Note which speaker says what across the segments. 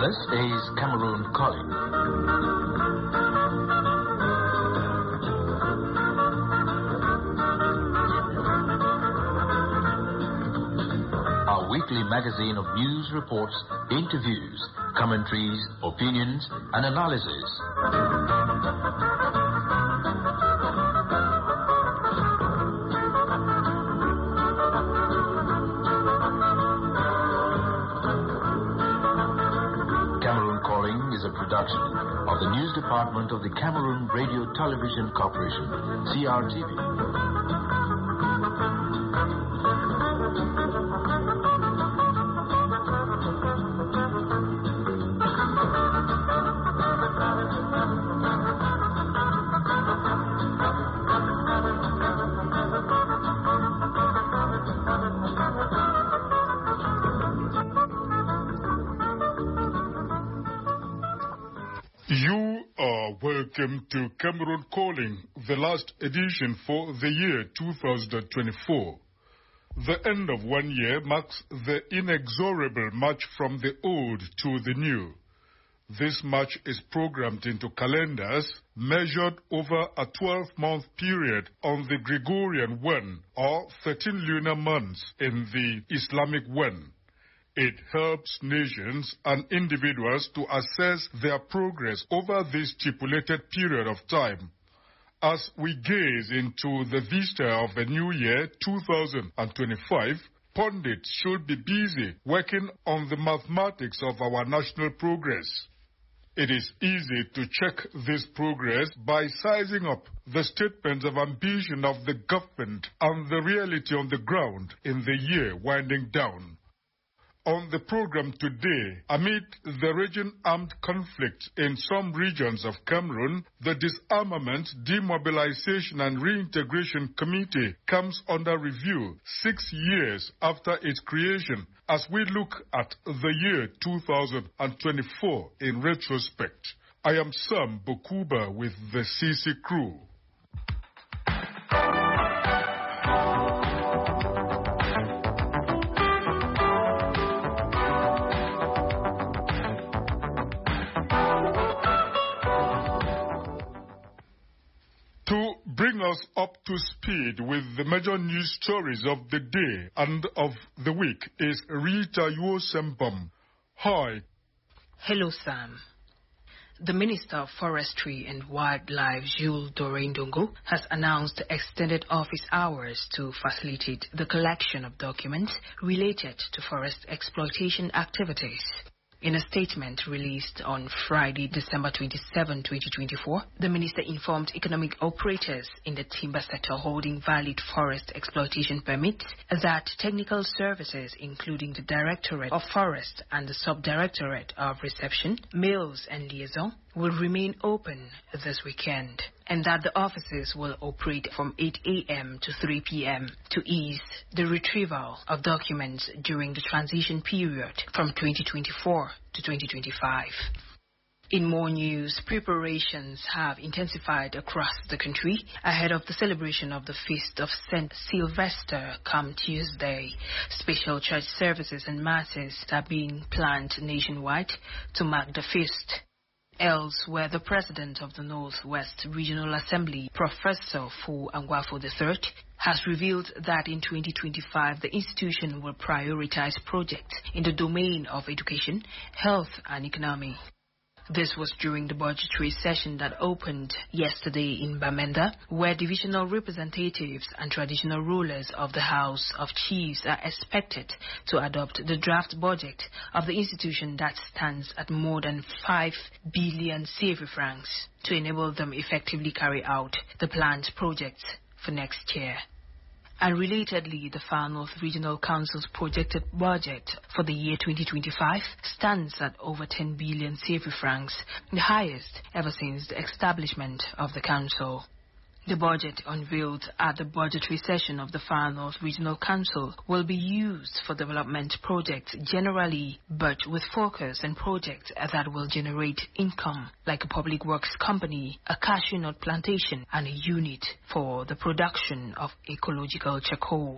Speaker 1: This is Cameroon Calling. Our weekly magazine of news reports, interviews, commentaries, opinions, and analysis. Cameroon Calling is a production of the News Department of the Cameroon Radio Television Corporation, CRTV.
Speaker 2: You are welcome to Cameroon Calling, the last edition for the year 2024. The end of one year marks the inexorable march from the old to the new. This march is programmed into calendars measured over a 12-month period on the Gregorian one, or 13 lunar months in the Islamic one. It helps nations and individuals to assess their progress over this stipulated period of time. As we gaze into the vista of the new year 2025, pundits should be busy working on the mathematics of our national progress. It is easy to check this progress by sizing up the statements of ambition of the government and the reality on the ground in the year winding down. On the program today, amid the raging armed conflict in some regions of Cameroon, the Disarmament, Demobilization and Reintegration Committee comes under review 6 years after its creation as we look at the year 2024 in retrospect. I am Sam Bokuba with the CC crew. To bring us up to speed with the major news stories of the day and of the week is Rita Yosembam. Hi.
Speaker 3: Hello, Sam. The Minister of Forestry and Wildlife, Jules Doré-Ndongo, has announced extended office hours to facilitate the collection of documents related to forest exploitation activities. In a statement released on Friday, December 27, 2024, the minister informed economic operators in the timber sector holding valid forest exploitation permits that technical services, including the Directorate of Forest and the Subdirectorate of Reception, Mills and Liaison, will remain open this weekend, and that the offices will operate from 8 a.m. to 3 p.m. to ease the retrieval of documents during the transition period from 2024 to 2025. In more news, preparations have intensified across the country ahead of the celebration of the Feast of St. Sylvester come Tuesday. Special church services and masses are being planned nationwide to mark the feast. Elsewhere, the President of the Northwest Regional Assembly, Professor Fu Angwafo III, has revealed that in 2025 the institution will prioritize projects in the domain of education, health and economy. This was during the budgetary session that opened yesterday in Bamenda, where divisional representatives and traditional rulers of the House of Chiefs are expected to adopt the draft budget of the institution that stands at more than 5 billion CFA francs to enable them effectively carry out the planned projects for next year. And relatedly, the Far North Regional Council's projected budget for the year 2025 stands at over 10 billion CFA francs, the highest ever since the establishment of the council. The budget unveiled at the budgetary session of the Far North Regional Council will be used for development projects generally, but with focus on projects that will generate income, like a public works company, a cashew nut plantation, and a unit for the production of ecological charcoal.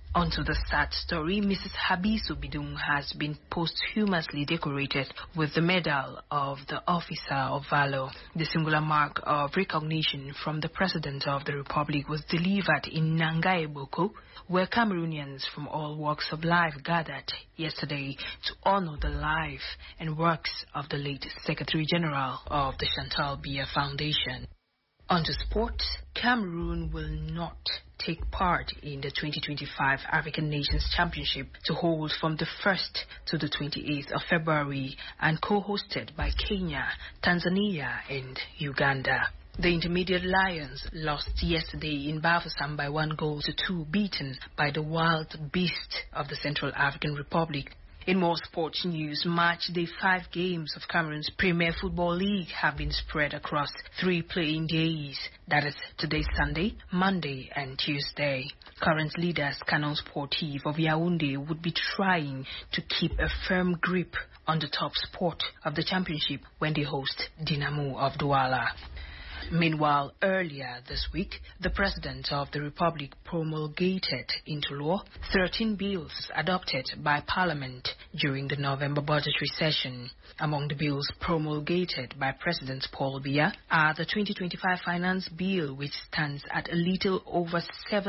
Speaker 3: Onto the sad story, Mrs. Habisu Bidung has been posthumously decorated with the Medal of the Officer of Valor. The singular mark of recognition from the President of the Republic was delivered in Nangai Boko, where Cameroonians from all walks of life gathered yesterday to honor the life and works of the late Secretary General of the Chantal Biya Foundation. On to sports, Cameroon will not take part in the 2025 African Nations Championship to hold from the 1st to the 28th of February and co-hosted by Kenya, Tanzania and Uganda. The Intermediate Lions lost yesterday in Bafoussam by 1-2, beaten by the wild beast of the Central African Republic. In more sports news, match day 5 games of Cameroon's Premier Football League have been spread across 3 playing days. That is today Sunday, Monday and Tuesday. Current leaders Canon Sportif of Yaoundé would be trying to keep a firm grip on the top spot of the championship when they host Dinamo of Douala. Meanwhile, earlier this week, the President of the Republic promulgated into law 13 bills adopted by Parliament during the November budgetary session. Among the bills promulgated by President Paul Biya are the 2025 Finance Bill, which stands at a little over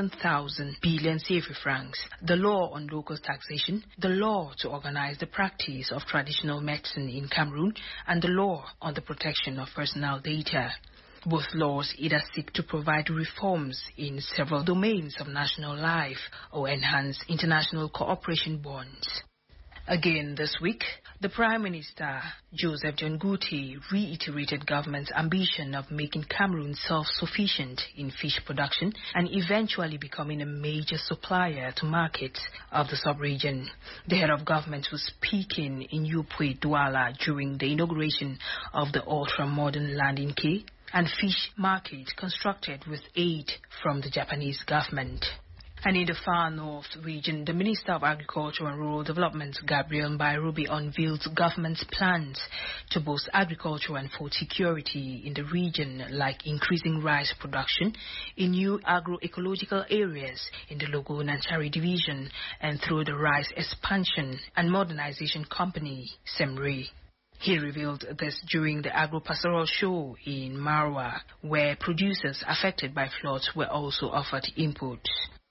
Speaker 3: 7,000 billion CFA francs, the law on local taxation, the law to organize the practice of traditional medicine in Cameroon, and the law on the protection of personal data. Both laws either seek to provide reforms in several domains of national life or enhance international cooperation bonds. Again this week, the Prime Minister, Joseph John Guti, reiterated government's ambition of making Cameroon self-sufficient in fish production and eventually becoming a major supplier to markets of the sub-region. The head of government was speaking in Yopoué, Douala during the inauguration of the ultra-modern landing quay and fish market constructed with aid from the Japanese government. And in the far north region, the Minister of Agriculture and Rural Development, Gabriel Mbairubi, unveiled government's plans to boost agriculture and food security in the region, like increasing rice production in new agroecological areas in the Logo Nanchari division and through the Rice Expansion and Modernization Company, SEMRE. He revealed this during the Agro-Pastoral Show in Marwa, where producers affected by floods were also offered input.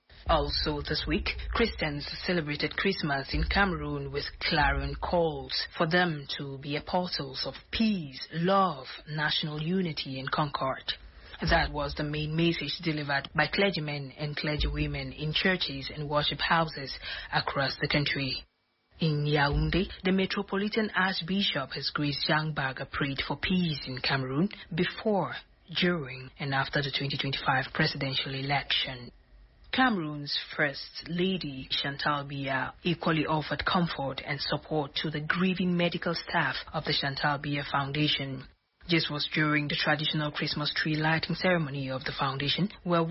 Speaker 3: Also this week, Christians celebrated Christmas in Cameroon with clarion calls for them to be apostles of peace, love, national unity and concord. That was the main message delivered by clergymen and clergywomen in churches and worship houses across the country. In Yaoundé, the Metropolitan Archbishop has graced Jean Baga prayed for peace in Cameroon before, during, and after the 2025 presidential election. Cameroon's First Lady, Chantal Biya, equally offered comfort and support to the grieving medical staff of the Chantal Biya Foundation. This was during the traditional Christmas tree lighting ceremony of the foundation, where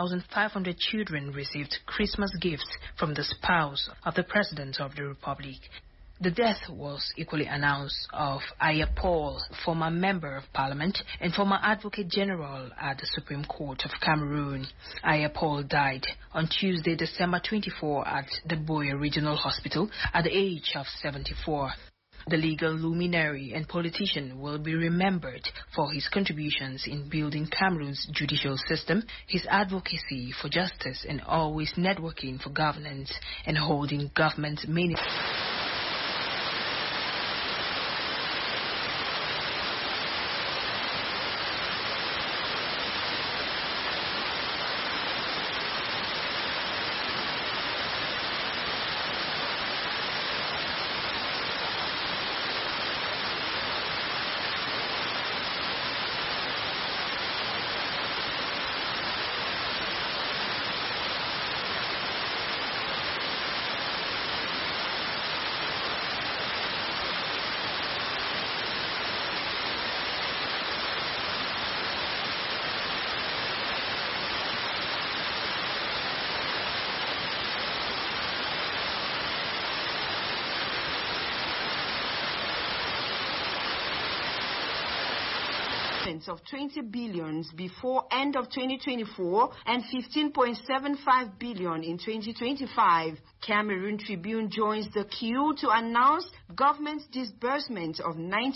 Speaker 3: 1,500 children received Christmas gifts from the spouse of the President of the Republic. The death was equally announced of Aya Paul, former Member of Parliament and former Advocate General at the Supreme Court of Cameroon. Aya Paul died on Tuesday, December 24 at the Boya Regional Hospital at the age of 74. The legal luminary and politician will be remembered for his contributions in building Cameroon's judicial system, his advocacy for justice, and always networking for governance and holding government ministries.
Speaker 4: payments of 20 billion before end of 2024 and 15.75 billion in 2025. Cameroon Tribune joins the queue to announce government's disbursement of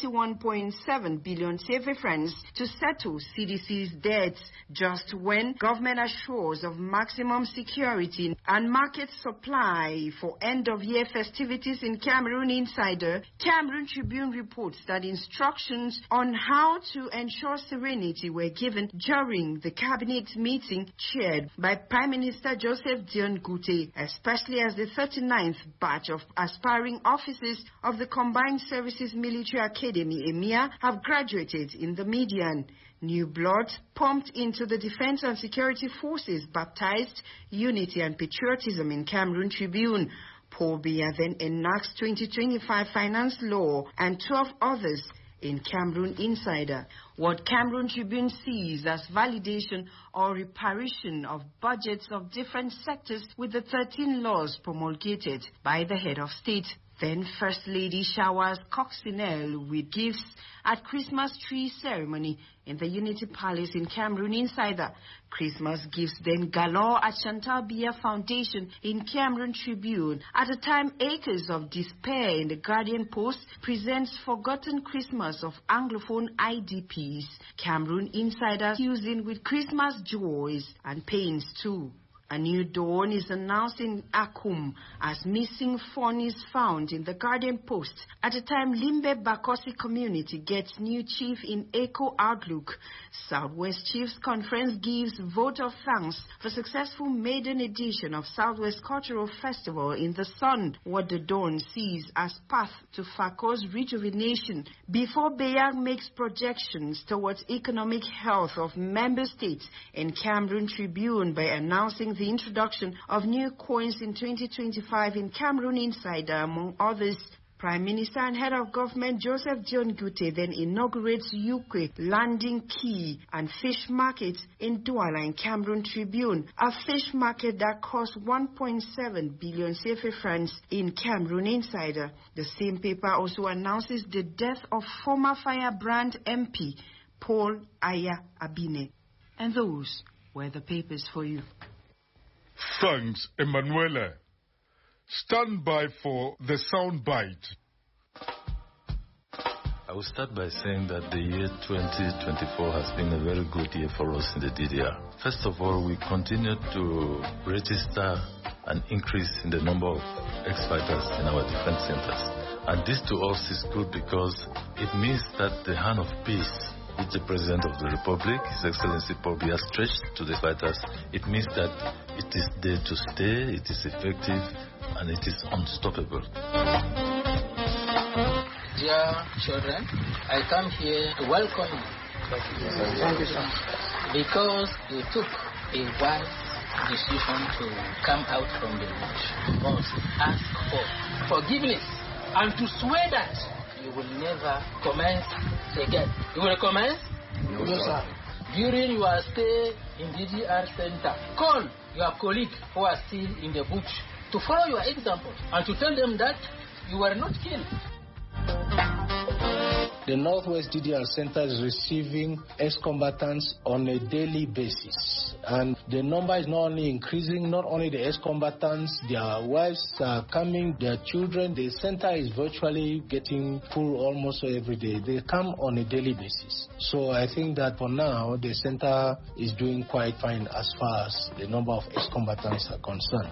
Speaker 4: 91.7 billion CFA francs to settle CDC's debts, just when government assures of maximum security and market supply for end-of-year festivities in Cameroon Insider. Cameroon Tribune reports that instructions on how to ensure serenity were given during the cabinet meeting chaired by Prime Minister Joseph Dion Gute, especially as the 39th batch of aspiring officers of the Combined Services Military Academy, EMIA, have graduated in the median. New blood pumped into the Defense and Security Forces baptized Unity and Patriotism in Cameroon Tribune. Paul Biya then enacts 2025 finance law and 12 others in Cameroon Insider. What Cameroon Tribune sees as validation or reparation of budgets of different sectors with the 13 laws promulgated by the head of state. Then First Lady showers Coccinelle with gifts at Christmas tree ceremony in the Unity Palace in Cameroon Insider. Christmas gifts then galore at Chantal Biya Foundation in Cameroon Tribune. At a time, Acres of Despair in the Guardian Post presents Forgotten Christmas of Anglophone IDPs. Cameroon Insider fusing with Christmas joys and pains too. A new dawn is announced in Akum as missing phone is found in the Guardian Post. At a time, Limbe Bakosi community gets new chief in Eco Outlook. Southwest Chiefs Conference gives vote of thanks for successful maiden edition of Southwest Cultural Festival in the Sun, what the dawn sees as path to FACO's rejuvenation. Before Bayag makes projections towards economic health of member states in Cameroon Tribune by announcing the introduction of new coins in 2025 in Cameroon Insider, among others. Prime Minister and Head of Government Joseph Dion Gute then inaugurates Ukwe Landing Quay and Fish Market in Douala in Cameroon Tribune, a fish market that cost 1.7 billion CFA francs in Cameroon Insider. The same paper also announces the death of former Firebrand MP Paul Aya Abine. And those were the papers for you.
Speaker 2: Thanks, Emanuela. Stand by for the sound bite.
Speaker 5: I will start by saying that the year 2024 has been a very good year for us in the DDR. First of all, we continue to register an increase in the number of ex-fighters in our defense centers. And this to us is good because it means that the hand of peace which the President of the Republic, His Excellency Paul Biya, stretched to the fighters, it means that it is there to stay, it is effective, and it is unstoppable.
Speaker 6: Dear children, I come here to welcome you. Thank you, sir. Because you took a wise decision to come out from the bush. You must ask for forgiveness and to swear that you will never commence again. You will commence?
Speaker 7: No, sir.
Speaker 6: During your stay in DDR Center, call your colleagues who are still in the bush to follow your example and to tell them that you were not killed.
Speaker 7: The Northwest DDR Center is receiving ex-combatants on a daily basis. And the number is not only increasing, not only the ex-combatants, their wives are coming, their children. The center is virtually getting full almost every day. They come on a daily basis. So I think that for now, the center is doing quite fine as far as the number of ex-combatants are concerned.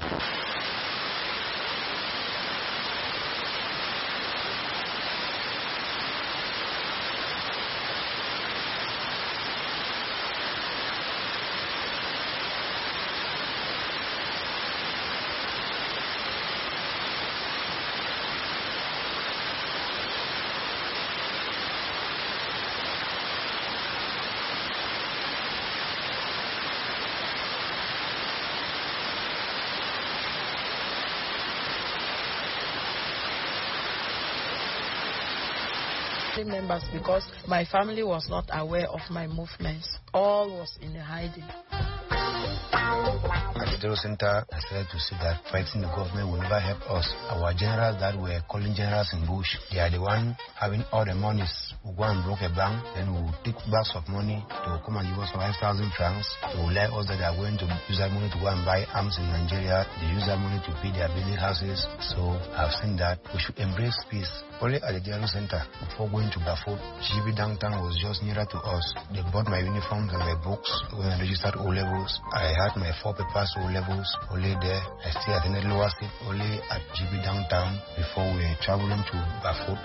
Speaker 8: Members because my family was not aware of my movements. All was in hiding. At the Zero Center, I started to see that fighting the government will never help us. Our generals that were calling generals in bush, they are the one having all the monies. We go and broke a bank, then we will take bags of money to come and give us 5,000 francs. They will let us that they are going to use that money to go and buy arms in Nigeria. They use that money to pay their building houses. So I've seen that we should embrace peace. Only at the General Center, before going to Bafut, GB downtown was just nearer to us. They bought my uniforms and my books when I registered O-levels. I had my 4 papers O-levels only there. I still attended lower state only at GB downtown before we were traveling to Bafut.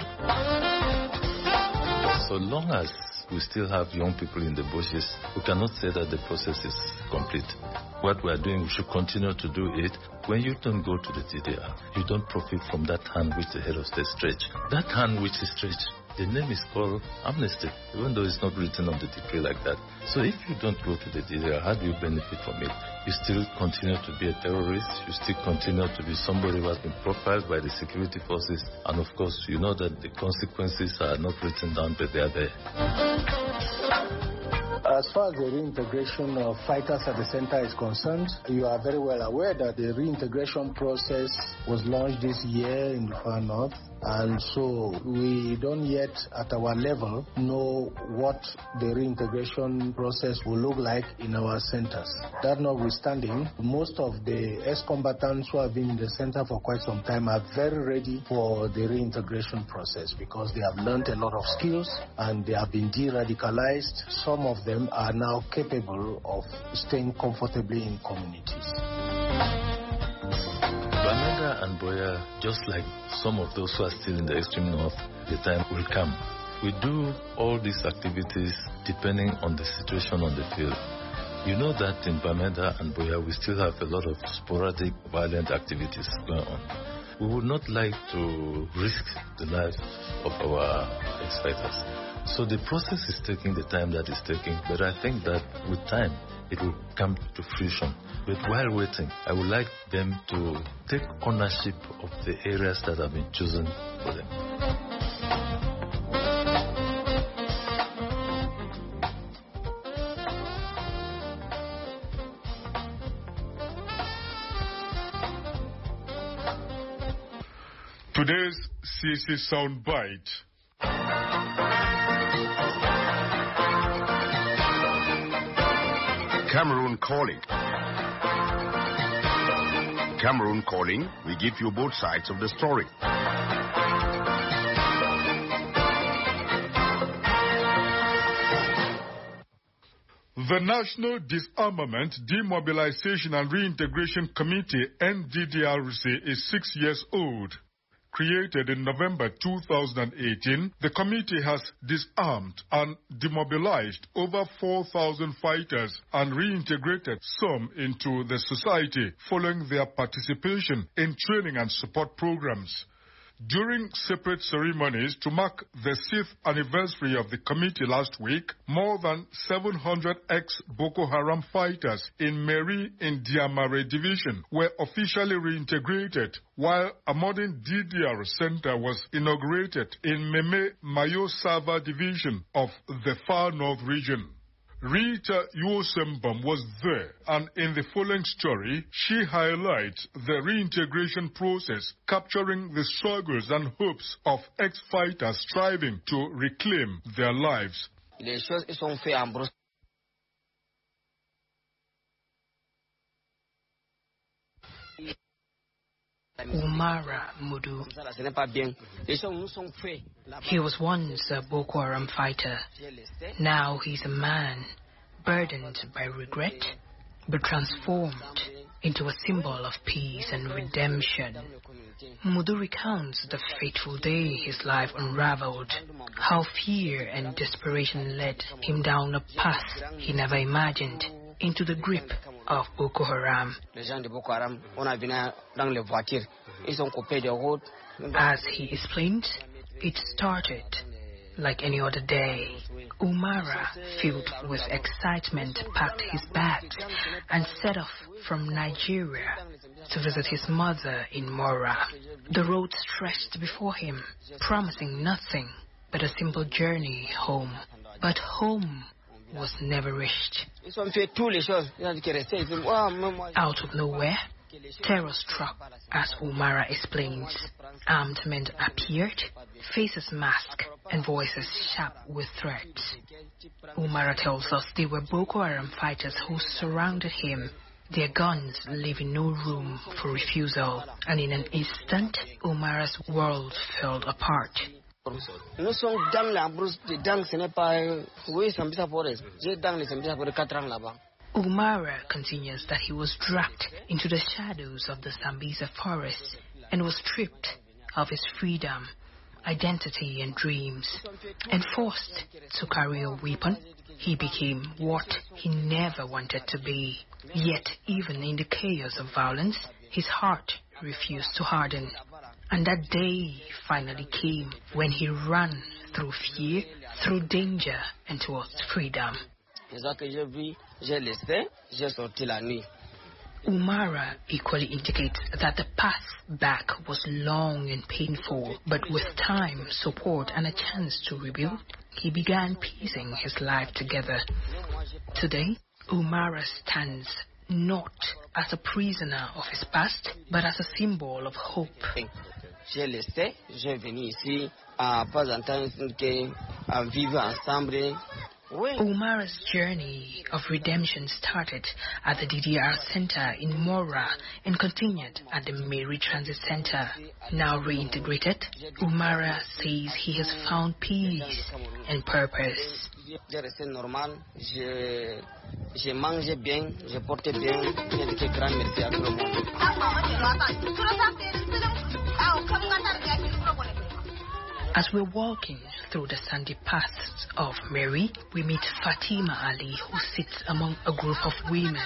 Speaker 5: So long as we still have young people in the bushes, we cannot say that the process is complete. What we are doing, we should continue to do it. When you don't go to the DDR, you don't profit from that hand which the head of state stretch. That hand which is stretched, the name is called amnesty, even though it's not written on the decree like that. So if you don't go to the DDR, how do you benefit from it? You still continue to be a terrorist, you still continue to be somebody who has been profiled by the security forces, and of course, you know that the consequences are not written down, but they are there.
Speaker 7: As far as the reintegration of fighters at the center is concerned, you are very well aware that the reintegration process was launched this year in the far north. And so we don't yet at our level know what the reintegration process will look like in our centers. That notwithstanding, most of the ex-combatants who have been in the center for quite some time are very ready for the reintegration process because they have learned a lot of skills and they have been de-radicalized. Some of them are now capable of staying comfortably in communities.
Speaker 5: Bamenda and Buea, just like some of those who are still in the extreme north, the time will come. We do all these activities depending on the situation on the field. You know that in Bamenda and Buea, we still have a lot of sporadic violent activities going on. We would not like to risk the lives of our ex-fighters. So the process is taking the time that it's taking, but I think that with time, it will come to fruition. But while waiting, I would like them to take ownership of the areas that have been chosen for them.
Speaker 2: Today's CC Soundbite.
Speaker 9: Cameroon Calling. Cameroon Calling, we give you both sides of the story.
Speaker 2: The National Disarmament, Demobilization and Reintegration Committee, NDDRC, is 6 years old. Created in November 2018, the committee has disarmed and demobilized over 4,000 fighters and reintegrated some into the society following their participation in training and support programs. During separate ceremonies to mark the 6th anniversary of the committee last week, more than 700 ex-Boko Haram fighters in Meri in Diamare division were officially reintegrated, while a modern DDR center was inaugurated in Meme Mayo Sava division of the Far North region. Rita Yosembam was there, and in the following story, she highlights the reintegration process, capturing the struggles and hopes of ex-fighters striving to reclaim their lives.
Speaker 3: Umara Mudu. He was once a Boko Haram fighter. Now he's a man, burdened by regret, but transformed into a symbol of peace and redemption. Mudu recounts the fateful day his life unraveled, how fear and desperation led him down a path he never imagined, into the grip of Boko Haram. As he explained, it started like any other day. Umara, filled with excitement, packed his bags and set off from Nigeria to visit his mother in Mora. The road stretched before him, promising nothing but a simple journey home. But home was never reached. Out of nowhere, terror struck, as Umara explains. Armed men appeared, faces masked and voices sharp with threats. Umara tells us they were Boko Haram fighters who surrounded him, their guns leaving no room for refusal, and in an instant, Umara's world fell apart. Umara continues that he was dragged into the shadows of the Sambisa forest and was stripped of his freedom, identity and dreams, and forced to carry a weapon. He became what he never wanted to be. Yet, even in the chaos of violence, his heart refused to harden. And that day finally came when he ran through fear, through danger, and towards freedom. Umara equally indicates that the path back was long and painful, but with time, support, and a chance to rebuild, he began piecing his life together. Today, Umara stands not as a prisoner of his past, but as a symbol of hope. Umara's journey of redemption started at the DDR Center in Mora and continued at the Mary Transit Center. Now reintegrated, Umara says he has found peace and purpose. As we're walking through the sandy paths of Mary, we meet Fatima Ali, who sits among a group of women.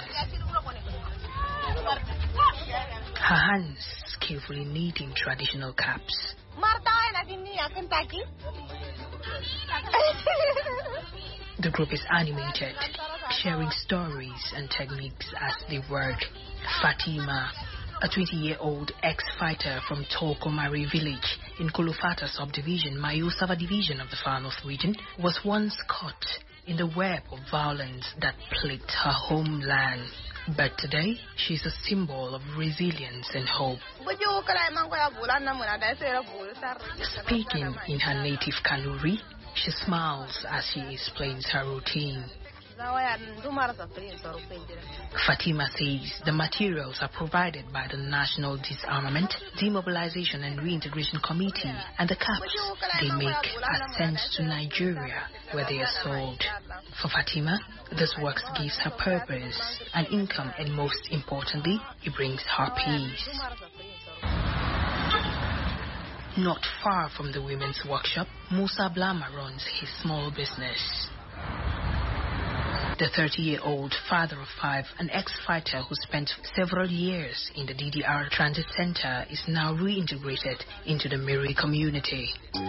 Speaker 3: Her hands skillfully knitting traditional caps. The group is animated, sharing stories and techniques as they work. Fatima, a 20-year-old ex-fighter from Tokomari village in Kolofata subdivision, Mayusava division of the Far North region, was once caught in the web of violence that plagued her homeland. But today, she's a symbol of resilience and hope. Speaking in her native Kanuri, she smiles as she explains her routine. Fatima says the materials are provided by the National Disarmament, Demobilization and Reintegration Committee, and the caps they make are sent to Nigeria, where they are sold. For Fatima, this work gives her purpose, an income, and most importantly, it brings her peace. Not far from the women's workshop, Musa Blama runs his small business. The 30-year-old father of 5, an ex-fighter who spent several years in the DDR Transit Center, is now reintegrated into the Miri community.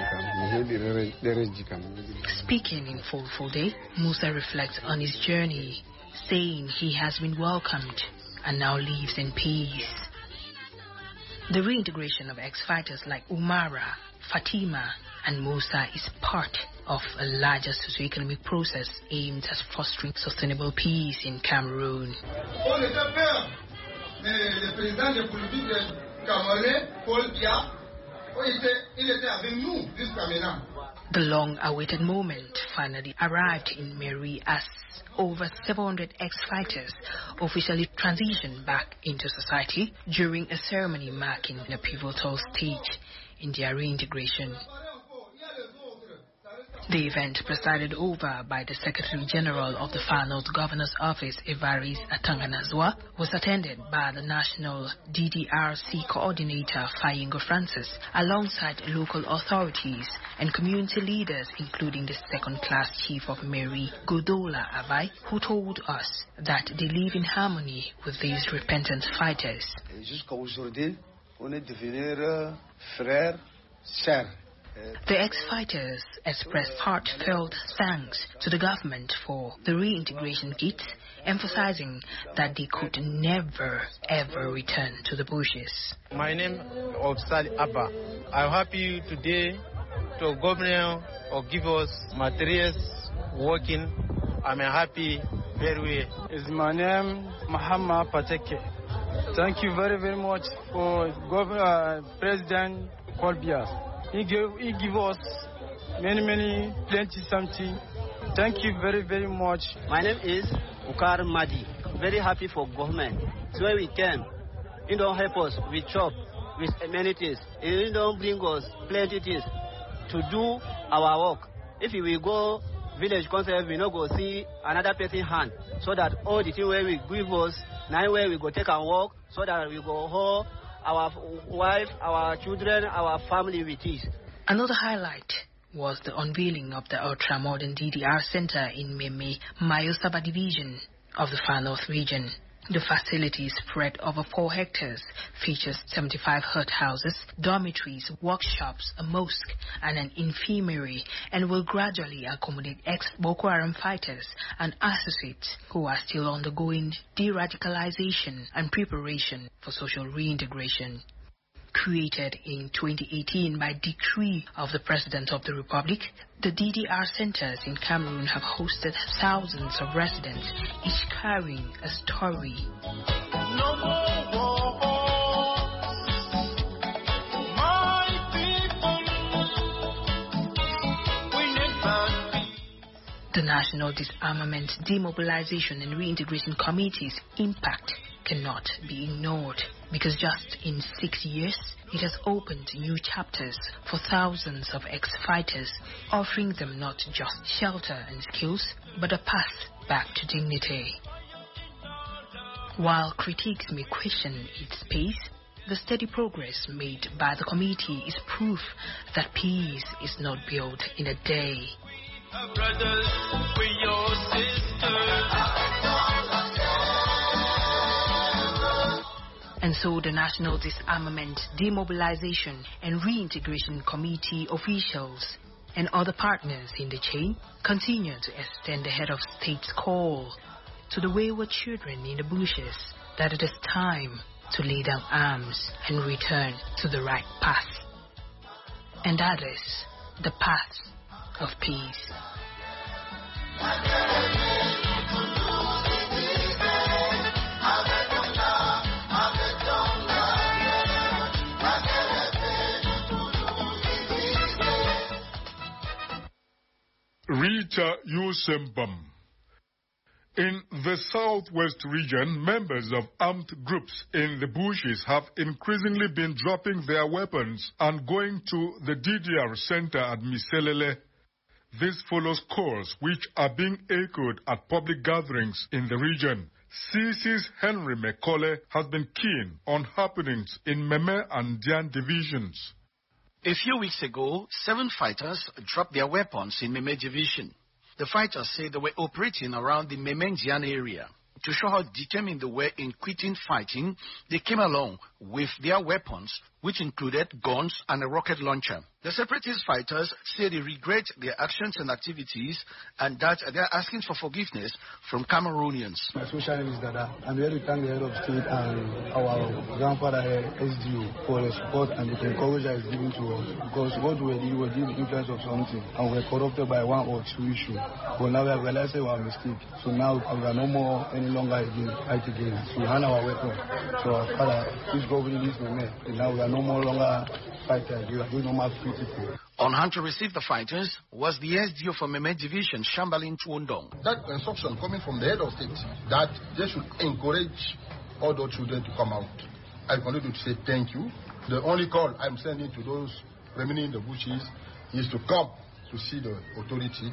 Speaker 3: Speaking in full day, Musa reflects on his journey, saying he has been welcomed and now lives in peace. The reintegration of ex-fighters like Umara, Fatima, and Musa is part of a larger socio-economic process aimed at fostering sustainable peace in Cameroon. The long-awaited moment finally arrived in Mary as over 700 ex-fighters officially transitioned back into society during a ceremony marking a pivotal stage in their reintegration. The event, presided over by the Secretary General of the Far North Governor's Office, Evaris Atanganazwa, was attended by the National DDRC Coordinator, Fayingo Francis, alongside local authorities and community leaders, including the second-class chief of Mary, Godola Avai, who told us that they live in harmony with these repentant fighters. The ex-fighters expressed heartfelt thanks to the government for the reintegration kits, emphasizing that they could never ever return to the bushes.
Speaker 10: My name is Sali Abba. I'm happy today to government or give us materials working I'm happy very well.
Speaker 11: Is my name Muhammad Pateke. Thank you very, very much for President Kolbias. He gave us many, plenty something. Thank you very, very much.
Speaker 12: My name is Ukar Madi. Very happy for government. So when we came, you don't help us with job, with amenities. You don't bring us plenty things to do our work. If we go village concept, we not go see another person's hand. So that all the things where we give us, now where we go take and work, so that we go home, our wife, our children, our family with us.
Speaker 3: Another highlight was the unveiling of the ultra-modern DDR Center in Meme, Mayosaba division of the Far North region. The facility, spread over 4 hectares, features 75 hut houses, dormitories, workshops, a mosque, and an infirmary, and will gradually accommodate ex-Boko Haram fighters and associates who are still undergoing de-radicalization and preparation for social reintegration. Created in 2018 by decree of the President of the Republic, the DDR centers in Cameroon have hosted thousands of residents, each carrying a story. The National Disarmament, Demobilization and Reintegration Committee's impact cannot be ignored, because just in 6 years, it has opened new chapters for thousands of ex-fighters, offering them not just shelter and skills, but a path back to dignity. While critics may question its pace, the steady progress made by the committee is proof that peace is not built in a day.
Speaker 13: Brothers, we your sisters.
Speaker 3: And so the National Disarmament, Demobilization and Reintegration Committee officials and other partners in the chain continue to extend the head of state's call to the wayward children in the bushes that it is time to lay down arms and return to the right path. And that is the path of peace.
Speaker 2: Rita Yusembam. In the southwest region, members of armed groups in the bushes have increasingly been dropping their weapons and going to the DDR center at Miselele. This follows calls which are being echoed at public gatherings in the region. CC's Henry McCauley has been keen on happenings in Meme and Dian divisions.
Speaker 14: A few weeks ago, 7 fighters dropped their weapons in Meme division. The fighters say they were operating around the Meme-Dian area. To show how determined they were in quitting fighting, they came along with their weapons, which included guns and a rocket launcher. The separatist fighters say they regret their actions and activities and that they are asking for forgiveness from Cameroonians.
Speaker 11: My social name is Dada. I'm here to thank the head of state and our grandfather SDO for the support and the encouragement that is given to us. Because what we did was give influence of something and we were corrupted by 1 or 2 issues. But now we have realized our mistake. So now we are no more any longer fight again. So we hand our weapon to our father, who's governing this moment. And now we are no more longer fighters. We are doing normal free people.
Speaker 14: On hand to receive the fighters was the SDO for Meme Division, Shambalin Chuondong.
Speaker 15: That instruction coming from the head of state that they should encourage all those children to come out. I continue to say thank you. The only call I'm sending to those remaining in the bushes is to come to see the authority,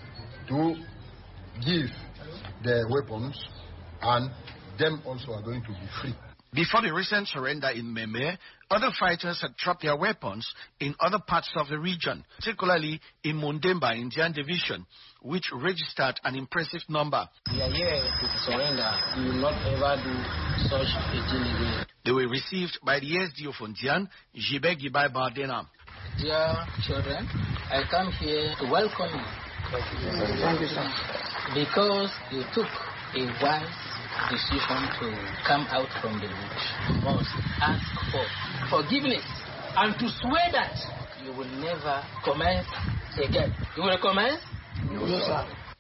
Speaker 15: to give their weapons, and them also are going to be free.
Speaker 14: Before the recent surrender in Meme, other fighters had dropped their weapons in other parts of the region, particularly in Mundemba Indian Division, which registered an impressive number.
Speaker 6: We are here to surrender. We will not ever do such a thing again.
Speaker 14: They were received by the SDO of Indian, Jibe Gibai Bardena.
Speaker 6: Dear children, I come here to welcome you. Thank you, sir. Because you took a wise decision to come out from the bush. You must ask for forgiveness and to swear that you will never commence again. You will commence?
Speaker 14: Yes, sir.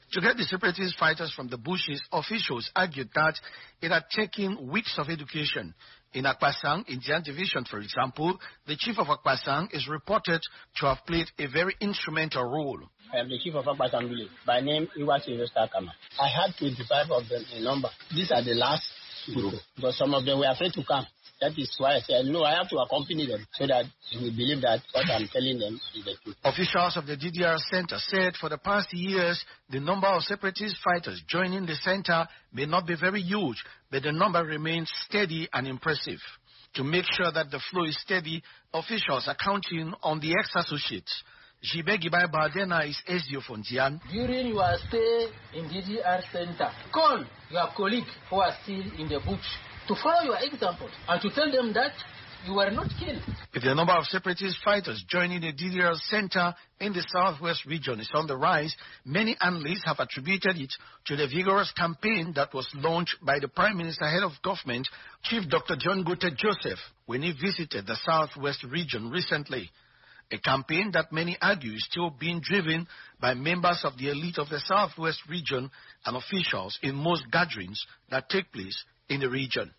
Speaker 14: To get the separatist fighters from the bushes, officials argued that it had taken weeks of education. In Akpasang, in Jian Division, for example, the chief of Akpasang is reported to have played a very instrumental role.
Speaker 16: I am the chief of Akpasang village. By name, Iwasi Kama. I had 25 of them in number. These are the last group, because some of them were afraid to come. That is why I said, no, I have to accompany them so that they will believe that what I'm telling them is the truth.
Speaker 14: Officials of the DDR Center said for the past years, the number of separatist fighters joining the center may not be very huge, but the number remains steady and impressive. To make sure that the flow is steady, officials are counting on the ex-associates. Jibe Gibai Badena is SDO from Jian.
Speaker 6: During your stay in DDR Center, call your colleagues who are still in the bush to follow your example and to tell them that you were not killed.
Speaker 14: If the number of separatist fighters joining the DDR Center in the southwest region is on the rise, many analysts have attributed it to the vigorous campaign that was launched by the Prime Minister, head of government, Chief Dr. John Gute Joseph, when he visited the southwest region recently. A campaign that many argue is still being driven by members of the elite of the southwest region and officials in most gatherings that take place in the region.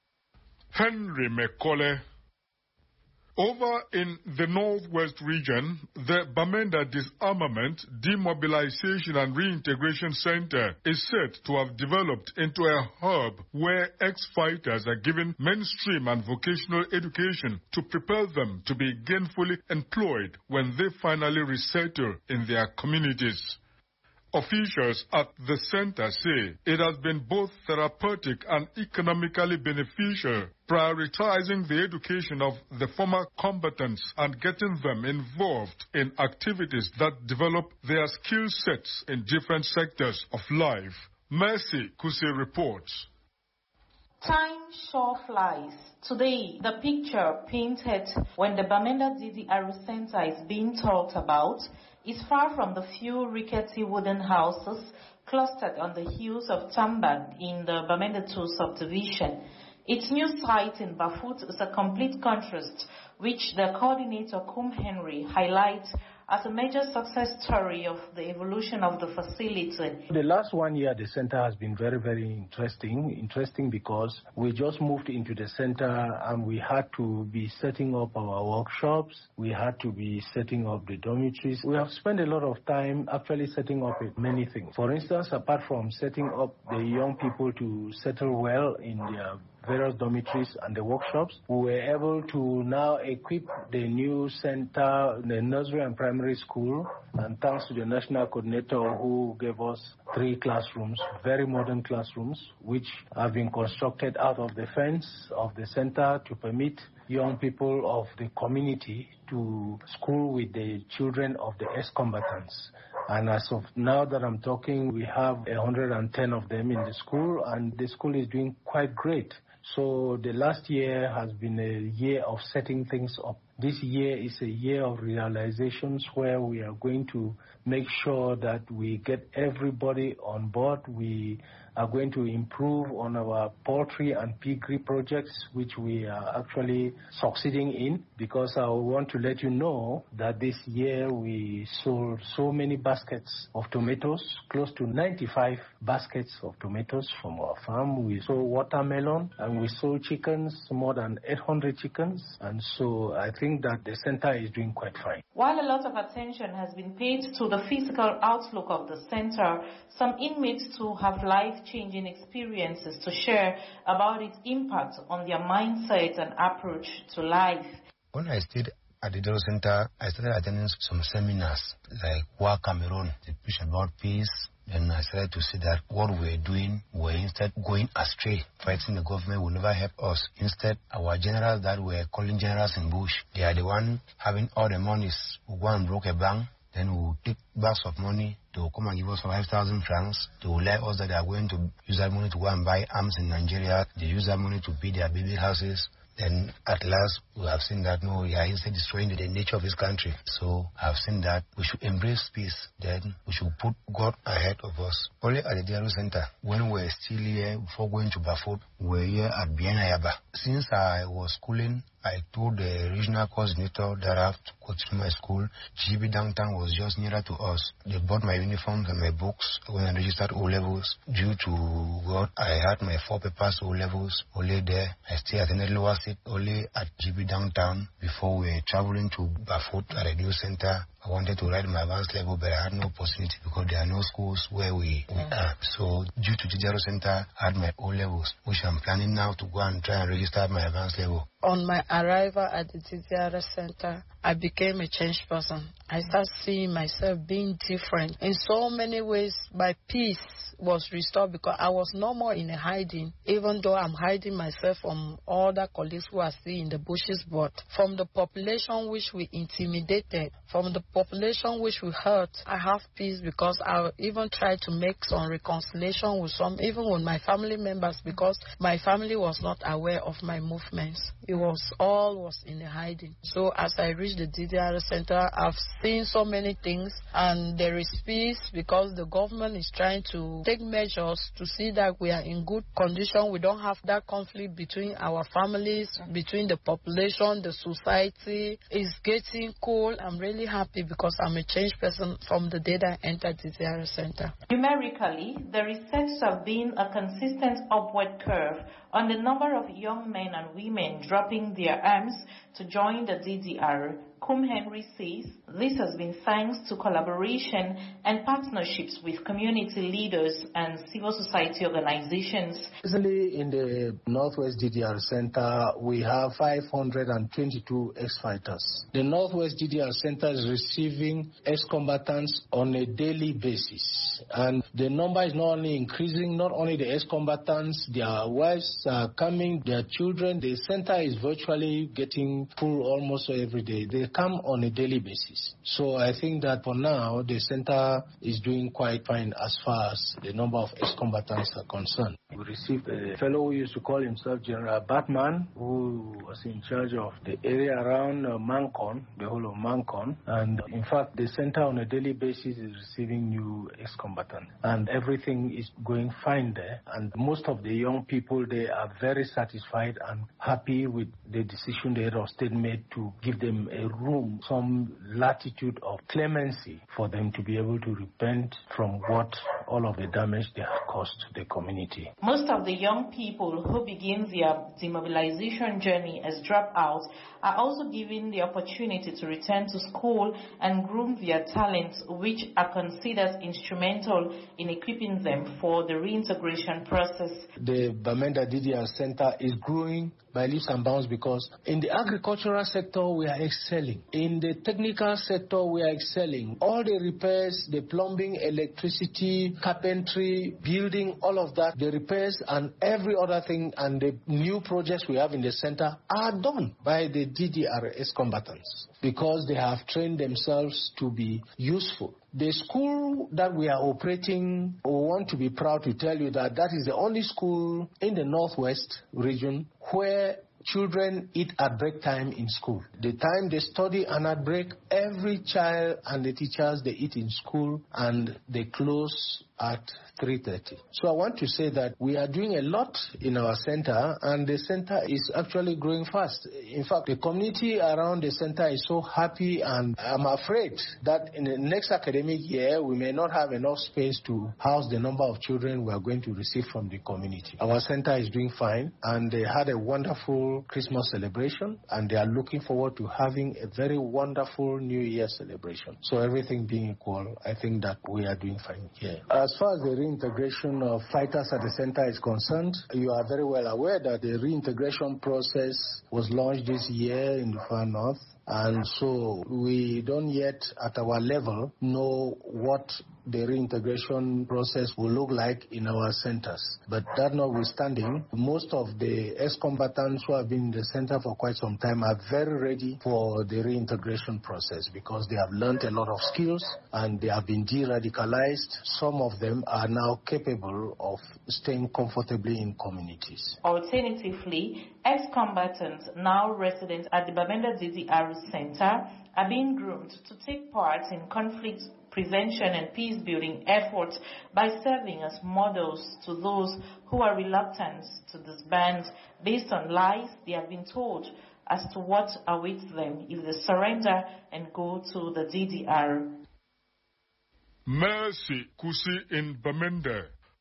Speaker 2: Henry McCauley. Over in the northwest region, the Bamenda Disarmament, Demobilization and Reintegration Center is said to have developed into a hub where ex-fighters are given mainstream and vocational education to prepare them to be gainfully employed when they finally resettle in their communities. Officials at the center say it has been both therapeutic and economically beneficial, prioritizing the education of the former combatants and getting them involved in activities that develop their skill sets in different sectors of life. Mercy Kusi reports.
Speaker 17: Time sure flies. Today, the picture painted when the Bamenda DDR Center is being talked about is far from the few rickety wooden houses clustered on the hills of Tambang in the Bamenda 2 subdivision. Its new site in Bafut is a complete contrast, which the coordinator Kum Henry highlights as a major success story of the evolution of the facility.
Speaker 7: The last 1 year, the center has been very, very interesting because we just moved into the center and we had to be setting up our workshops. We had to be setting up the dormitories. We have spent a lot of time actually setting up many things. For instance, apart from setting up the young people to settle well in their various dormitories and the workshops, we were able to now equip the new center, the nursery and primary school, and thanks to the national coordinator who gave us 3 classrooms, very modern classrooms, which have been constructed out of the fence of the center to permit young people of the community to school with the children of the ex-combatants. And as of now that I'm talking, we have 110 of them in the school, and the school is doing quite great. So the last year has been a year of setting things up. This year is a year of realizations where we are going to make sure that we get everybody on board. We are going to improve on our poultry and piggery projects, which we are actually succeeding in, because I want to let you know that this year we sold so many baskets of tomatoes, close to 95 baskets of tomatoes from our farm. We sold watermelon and we sold chickens, more than 800 chickens. And so I think that the center is doing quite fine.
Speaker 17: While a lot of attention has been paid to the physical outlook of the center, some inmates too have life-changing experiences to share about its impact on their mindset and approach to life.
Speaker 8: When I stayed at the Dero Center, I started attending some seminars like War Cameroon, they preach about peace. Then I started to see that what we're doing, we're instead going astray. Fighting the government will never help us. Instead, our generals that we're calling generals in bush, they are the one having all the monies. We go and broke a bank, then we'll take bags of money. They will come and give us 5,000 francs. They will lie us that they are going to use that money to go and buy arms in Nigeria. They use that money to build their baby houses. Then at last, we have seen that no, we are instead destroying the nature of this country. So I've seen that we should embrace peace. Then we should put God ahead of us. Only at the Diaro Center, when we were still here, before going to Bafut, we were here at Bienayaba. Since I was schooling I told the regional coordinator that I have to go to my school. GB downtown was just nearer to us. They bought my uniforms and my books when I registered O-levels. Due to what I had my 4 papers O-levels only there. I still attended lower state only at GB downtown before we were traveling to Bafut at a new center. I wanted to write my advanced level, but I had no opportunity because there are no schools where we are. So due to Jijaro Center, I had my O-levels, which I'm planning now to go and try and register my advanced level.
Speaker 18: On my arrival at the Jijaro Center, I became a changed person. I started seeing myself being different. In so many ways, my peace was restored because I was no more in a hiding, even though I'm hiding myself from other colleagues who are still in the bushes, but from the population which we intimidated, from the population which we hurt, I have peace because I even tried to make some reconciliation with some, even with my family members, because my family was not aware of my movements. It was all in a hiding. So as I reached the DDR Center, I've seen so many things, and there is peace because the government is trying to take measures to see that we are in good condition. We don't have that conflict between our families, between the population, the society. It's getting cool. I'm really happy because I'm a changed person from the day that I entered the DDR Center.
Speaker 17: Numerically, there is said to have been a consistent upward curve on the number of young men and women dropping their arms to join the DDR. Cum Henry says this has been thanks to collaboration and partnerships with community leaders and civil society organizations.
Speaker 7: Recently, in the Northwest DDR Center, we have 522 ex-fighters. The Northwest DDR Center is receiving ex-combatants on a daily basis. And the number is not only increasing, not only the ex-combatants, their wives are coming, their children. The center is virtually getting full almost every day. They come on a daily basis. So I think that for now, the center is doing quite fine as far as the number of ex-combatants are concerned. We received a fellow who used to call himself General Batman, who was in charge of the area around Mancon, the whole of Mancon. And in fact, the center on a daily basis is receiving new ex-combatants. And everything is going fine there. And most of the young people, they are very satisfied and happy with the decision the head of state made to give them a room, some latitude of clemency for them to be able to repent from what all of the damage they have caused to the community.
Speaker 17: Most of the young people who begin their demobilization journey as dropouts are also given the opportunity to return to school and groom their talents, which are considered instrumental in equipping them for the reintegration process.
Speaker 7: The Bamenda DDR Center is growing by leaps and bounds because in the agricultural sector, we are excelling. In the technical sector, we are excelling. All the repairs, the plumbing, electricity, carpentry, building, all of that, the repairs and every other thing and the new projects we have in the center are done by the DDRS combatants because they have trained themselves to be useful. The school that we are operating, we want to be proud to tell you that that is the only school in the Northwest region where children eat at break time in school. The time they study and at break, every child and the teachers, they eat in school and they close at 3:30. So I want to say that we are doing a lot in our center and the center is actually growing fast. In fact, the community around the center is so happy and I'm afraid that in the next academic year, we may not have enough space to house the number of children we are going to receive from the community. Our center is doing fine and they had a wonderful Christmas celebration and they are looking forward to having a very wonderful New Year celebration. So everything being equal, I think that we are doing fine here. As far as the reintegration of fighters at the center is concerned, you are very well aware that the reintegration process was launched this year in the far north. And so we don't yet at our level know what the reintegration process will look like in our centers. But that notwithstanding, most of the ex-combatants who have been in the center for quite some time are very ready for the reintegration process because they have learned a lot of skills and they have been de-radicalized. Some of them are now capable of staying comfortably in communities.
Speaker 17: Alternatively, ex-combatants now resident at the Bamenda DDR Center are being groomed to take part in conflict prevention and peace-building efforts by serving as models to those who are reluctant to disband based on lies they have been told as to what awaits them if they surrender and go to the DDR.
Speaker 2: Mercy Kusi in Bamenda.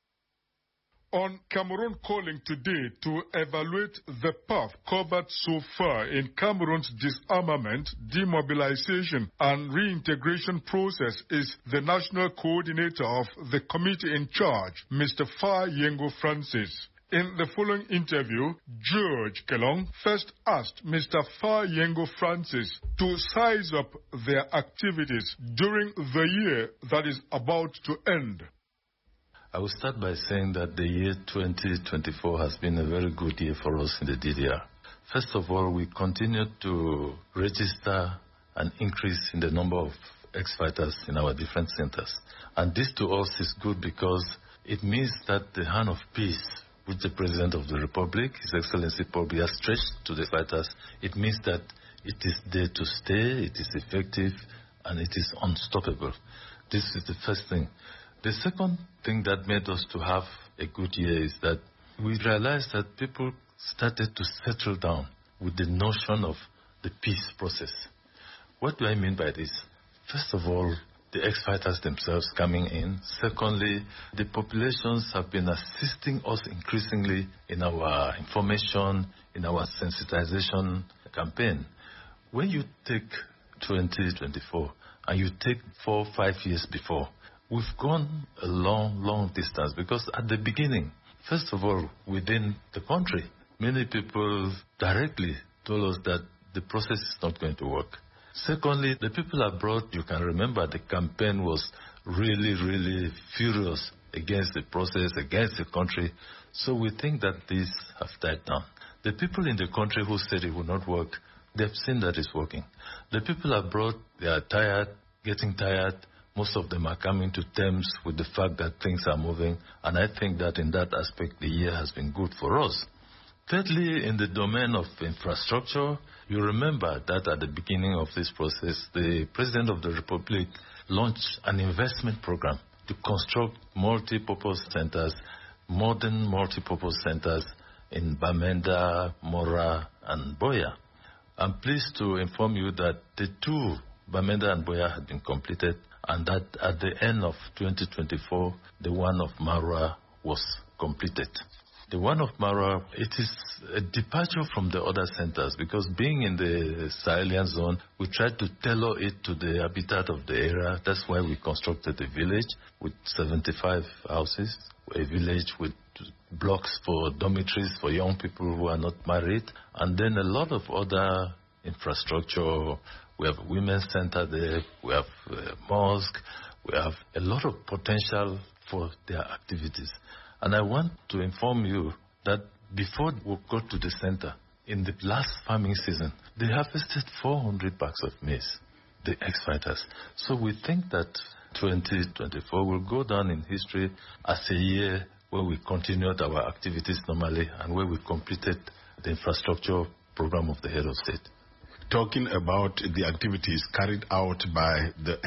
Speaker 2: On Cameroon calling today to evaluate the path covered so far in Cameroon's disarmament, demobilization and reintegration process is the national coordinator of the committee in charge, Mr. Fa Yengo Francis. In the following interview, George Kelong first asked Mr. Fa Yengo Francis to size up their activities during the year that is about to end.
Speaker 5: I will start by saying that the year 2024 has been a very good year for us in the DDR. First of all, we continued to register an increase in the number of ex-fighters in our different centers. And this to us is good because it means that the hand of peace which the President of the Republic, His Excellency Paul Biya, stretched to the fighters, it means that it is there to stay, it is effective, and it is unstoppable. This is the first thing. The second thing that made us to have a good year is that we realized that people started to settle down with the notion of the peace process. What do I mean by this? First of all, the ex-fighters themselves coming in. Secondly, the populations have been assisting us increasingly in our information, in our sensitization campaign. When you take 2024 and you take 4 or 5 years before, we've gone a long distance because at the beginning, first of all, within the country, many people directly told us that the process is not going to work. Secondly, the people abroad, you can remember the campaign was really furious against the process, against the country. So we think that these have died down. The people in the country who said it would not work, they've seen that it's working. The people abroad, they are tired, getting tired. Most of them are coming to terms with the fact that things are moving. And I think that in that aspect, the year has been good for us. Thirdly, in the domain of infrastructure, you remember that at the beginning of this process, the President of the Republic launched an investment program to construct multi-purpose centers, modern multi-purpose centers in Bamenda, Mora, and Boya. I'm pleased to inform you that the 2, Bamenda and Boya, had been completed, and that at the end of 2024, the one of Mara was completed. The one of Mara, it is a departure from the other centers because being in the Sahelian zone, we tried to tailor it to the habitat of the area. That's why we constructed a village with 75 houses, a village with blocks for dormitories for young people who are not married, and then a lot of other infrastructure. We have a women's center there, we have a mosque, we have a lot of potential for their activities. And I want to inform you that before we got to the center, in the last farming season, they harvested 400 bags of maize, the ex-fighters. So we think that 2024 will go down in history as a year where we continued our activities normally and where we completed the infrastructure program of the head of state.
Speaker 9: Talking about the activities carried out by the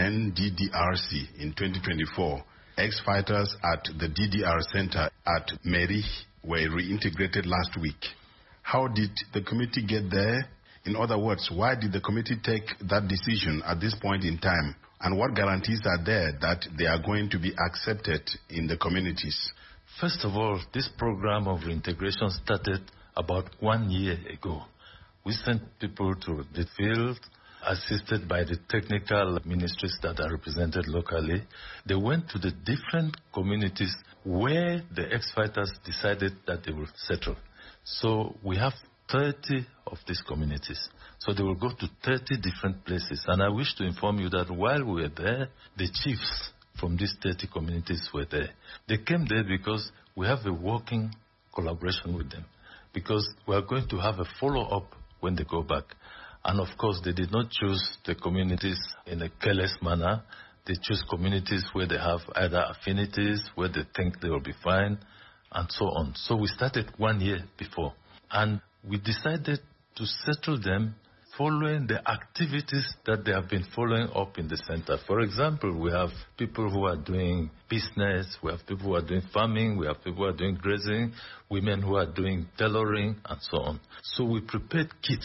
Speaker 9: NDDRC in 2024, ex-fighters at the DDR Center at Meri were reintegrated last week. How did the committee get there? In other words, why did the committee take that decision at this point in time? And what guarantees are there that they are going to be accepted in the communities?
Speaker 5: First of all, this program of reintegration started about 1 year ago. We sent people to the field, assisted by the technical ministries that are represented locally. They went to the different communities where the ex-fighters decided that they will settle. So we have 30 of these communities. So they will go to 30 different places. And I wish to inform you that while we were there, the chiefs from these 30 communities were there. They came there because we have a working collaboration with them. Because we are going to have a follow-up when they go back. And of course, they did not choose the communities in a careless manner. They choose communities where they have either affinities, where they think they will be fine, and so on. So we started 1 year before. And we decided to settle them following the activities that they have been following up in the center. For example, we have people who are doing business, we have people who are doing farming, we have people who are doing grazing, women who are doing tailoring, and so on. So we prepared kits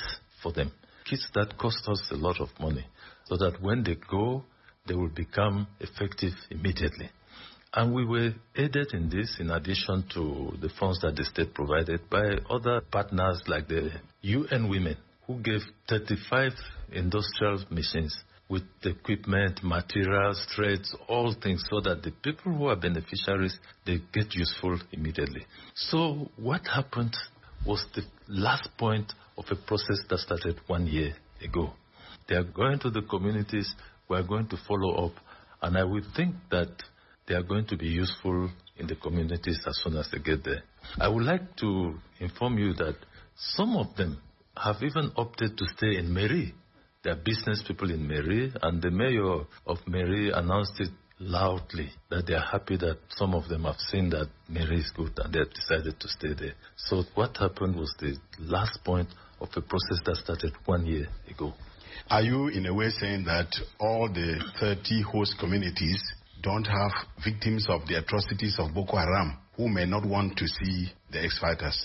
Speaker 5: for them. Kits that cost us a lot of money, so that when they go, they will become effective immediately. And we were aided in this, in addition to the funds that the state provided, by other partners like the UN Women, who gave 35 industrial machines with equipment, materials, threads, all things, so that the people who are beneficiaries, they get useful immediately. So what happened was the last point of a process that started 1 year ago. They are going to the communities, we are going to follow up, and I would think that they are going to be useful in the communities as soon as they get there. I would like to inform you that some of them have even opted to stay in Meri. They are business people in Meri, and the mayor of Meri announced it loudly that they are happy that some of them have seen that Meri is good and they have decided to stay there. So what happened was the last point of a process that started 1 year ago.
Speaker 9: Are you in a way saying that all the 30 host communities don't have victims of the atrocities of Boko Haram who may not want to see the ex-fighters?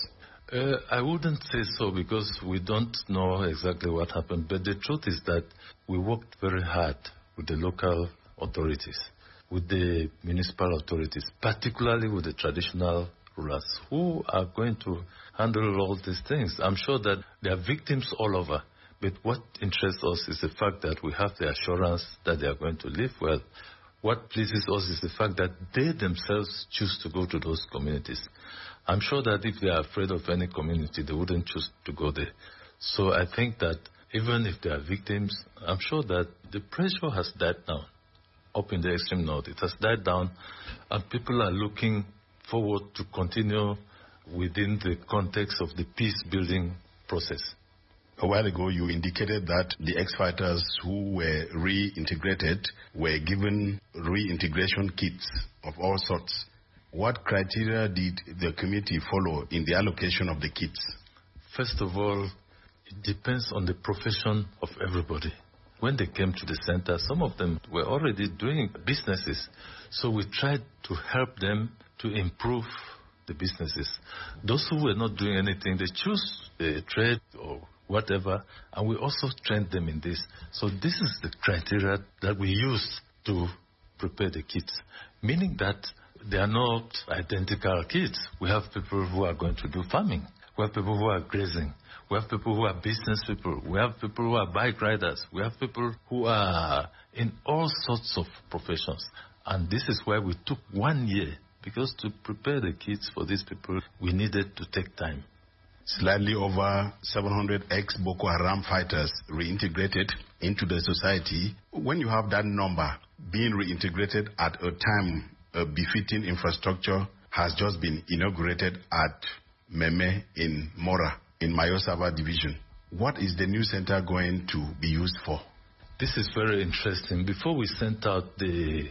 Speaker 5: I wouldn't say so, because we don't know exactly what happened. But the truth is that we worked very hard with the local authorities, with the municipal authorities, particularly with the traditional rulers who are going to handle all these things. I'm sure that there are victims all over. But what interests us is the fact that we have the assurance that they are going to live well. What pleases us is the fact that they themselves choose to go to those communities. I'm sure that if they are afraid of any community, they wouldn't choose to go there. So I think that even if they are victims, I'm sure that the pressure has died down up in the extreme north. It has died down, and people are looking forward to continue within the context of the peace-building process.
Speaker 9: A while ago, you indicated that the ex-fighters who were reintegrated were given reintegration kits of all sorts. What criteria did the committee follow in the allocation of the kits?
Speaker 5: First of all, it depends on the profession of everybody. When they came to the center, some of them were already doing businesses. So we tried to help them to improve the businesses. Those who were not doing anything, they choose a trade or whatever, and we also trained them in this. So this is the criteria that we used to prepare the kits, meaning that they are not identical kits. We have people who are going to do farming. We have people who are grazing. We have people who are business people. We have people who are bike riders. We have people who are in all sorts of professions. And this is why we took 1 year, because to prepare the kits for these people, we needed to take time.
Speaker 9: Slightly over 700 ex-Boko Haram fighters reintegrated into the society. When you have that number being reintegrated at a time a befitting infrastructure has just been inaugurated at Meme in Mora, in Mayo-Sava division, what is the new center going to be used for?
Speaker 5: This is very interesting. Before we sent out the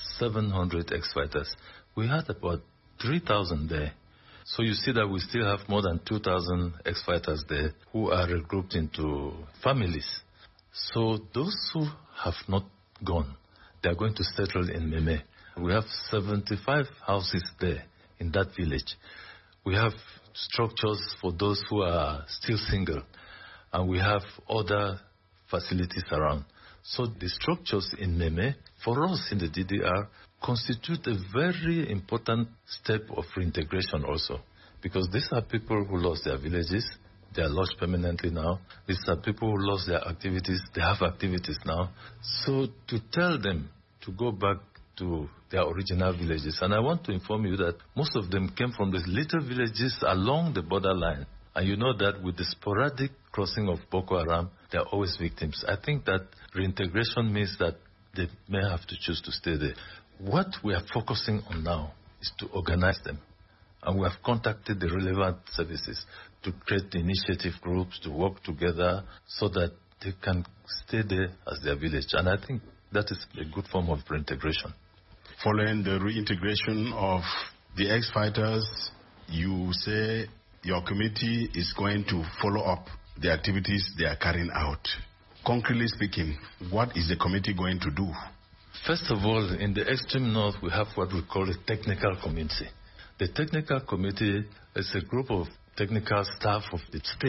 Speaker 5: 700 ex-fighters, we had about 3,000 there. So you see that we still have more than 2,000 ex-fighters there who are regrouped into families. So those who have not gone, they are going to settle in Meme. We have 75 houses there in that village. We have structures for those who are still single, and we have other facilities around. So the structures in Meme, for us in the DDR, constitute a very important step of reintegration also, because these are people who lost their villages. They are lodged permanently now. These are people who lost their activities. They have activities now. So to tell them to go back to their original villages, and I want to inform you that most of them came from these little villages along the borderline. And you know that with the sporadic crossing of Boko Haram, they are always victims. I think that reintegration means that they may have to choose to stay there. What we are focusing on now is to organize them. And we have contacted the relevant services to create initiative groups to work together so that they can stay there as their village. And I think that is a good form of reintegration.
Speaker 9: Following the reintegration of the ex-fighters, you say your committee is going to follow up the activities they are carrying out. Concretely speaking, what is the committee going to do?
Speaker 5: First of all, in the extreme north, we have what we call a technical committee. The technical committee is a group of technical staff of the state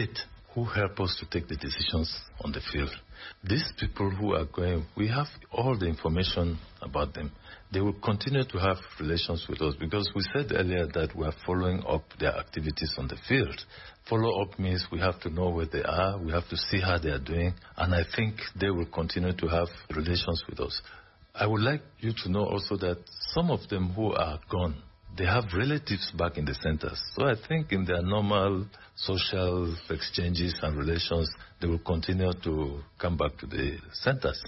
Speaker 5: who help us to take the decisions on the field. These people who are going, we have all the information about them. They will continue to have relations with us because we said earlier that we are following up their activities on the field. Follow-up means we have to know where they are, we have to see how they are doing, and I think they will continue to have relations with us. I would like you to know also that some of them who are gone, they have relatives back in the centers. So I think in their normal social exchanges and relations, they will continue to come back to the centers.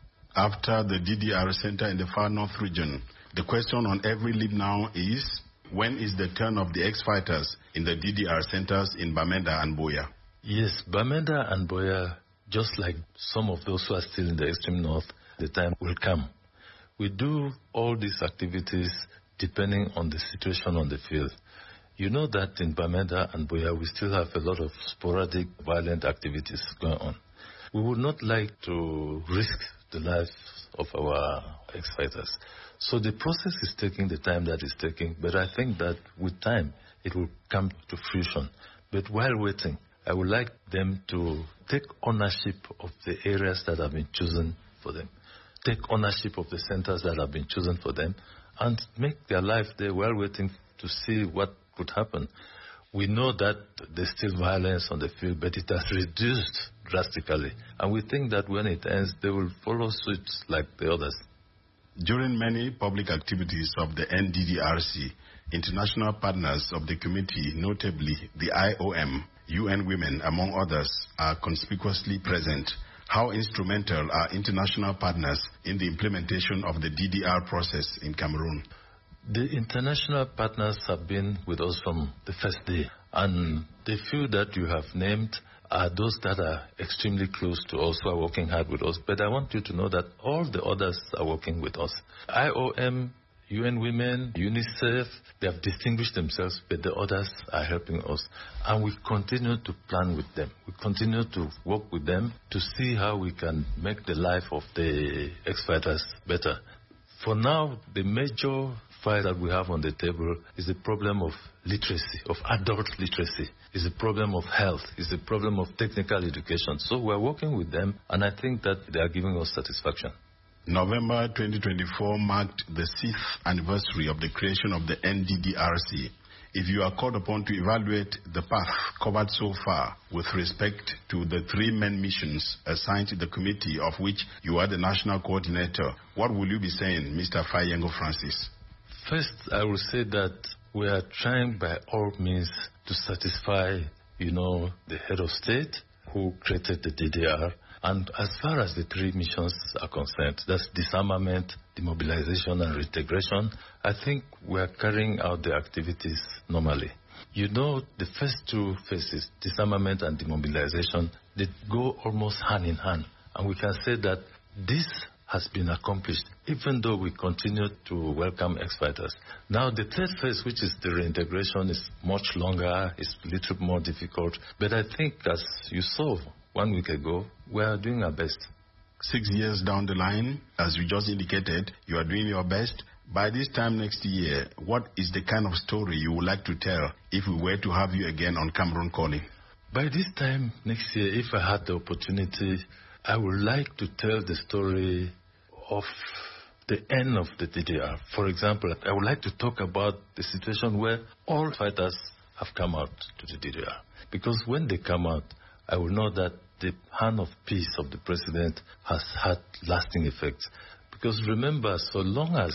Speaker 9: After the DDR center in the far north region, the question on every lip now is, when is the turn of the ex-fighters in the DDR centers in Bamenda and Buea?
Speaker 5: Yes, Bamenda and Buea, just like some of those who are still in the extreme north, the time will come. We do all these activities depending on the situation on the field. You know that in Bamenda and Buea, we still have a lot of sporadic violent activities going on. We would not like to risk the lives of our ex-fighters. So the process is taking the time that it's taking, but I think that with time, it will come to fruition. But while waiting, I would like them to take ownership of the areas that have been chosen for them, take ownership of the centers that have been chosen for them, and make their life there while waiting to see what could happen. We know that there's still violence on the field, but it has reduced drastically. And we think that when it ends, they will follow suit like the others.
Speaker 9: During many public activities of the NDDRC, international partners of the committee, notably the IOM, UN Women, among others, are conspicuously present. How instrumental are international partners in the implementation of the DDR process in Cameroon?
Speaker 5: The international partners have been with us from the first day, and the few that you have named are those that are extremely close to us, who are working hard with us. But I want you to know that all the others are working with us. IOM, UN Women, UNICEF, they have distinguished themselves, but the others are helping us. And we continue to plan with them. We continue to work with them to see how we can make the life of the ex-fighters better. For now, the major fight that we have on the table is the problem of literacy, of adult literacy. Is the problem of health. Is the problem of technical education. So we're working with them, and I think that they are giving us satisfaction.
Speaker 9: November 2024 marked the 6th anniversary of the creation of the NDDRC. If you are called upon to evaluate the path covered so far with respect to the 3 main missions assigned to the committee, of which you are the national coordinator, what will you be saying, Mr. Fayengo Francis?
Speaker 5: First, I will say that we are trying by all means to satisfy, the head of state who created the DDR. And as far as the 3 missions are concerned, that's disarmament, demobilization, and reintegration, I think we are carrying out the activities normally. The first 2 phases, disarmament and demobilization, they go almost hand in hand. And we can say that this has been accomplished, even though we continue to welcome ex-fighters. Now, the 3rd phase, which is the reintegration, is much longer, it's a little more difficult. But I think, as you saw 1 week ago, we are doing our best.
Speaker 9: 6 years down the line, as you just indicated, you are doing your best. By this time next year, what is the kind of story you would like to tell if we were to have you again on Cameroon Calling?
Speaker 5: By this time next year, if I had the opportunity, I would like to tell the story of the end of the DDR. For example, I would like to talk about the situation where all fighters have come out to the DDR. Because when they come out, I will know that the hand of peace of the president has had lasting effects. Because remember, so long as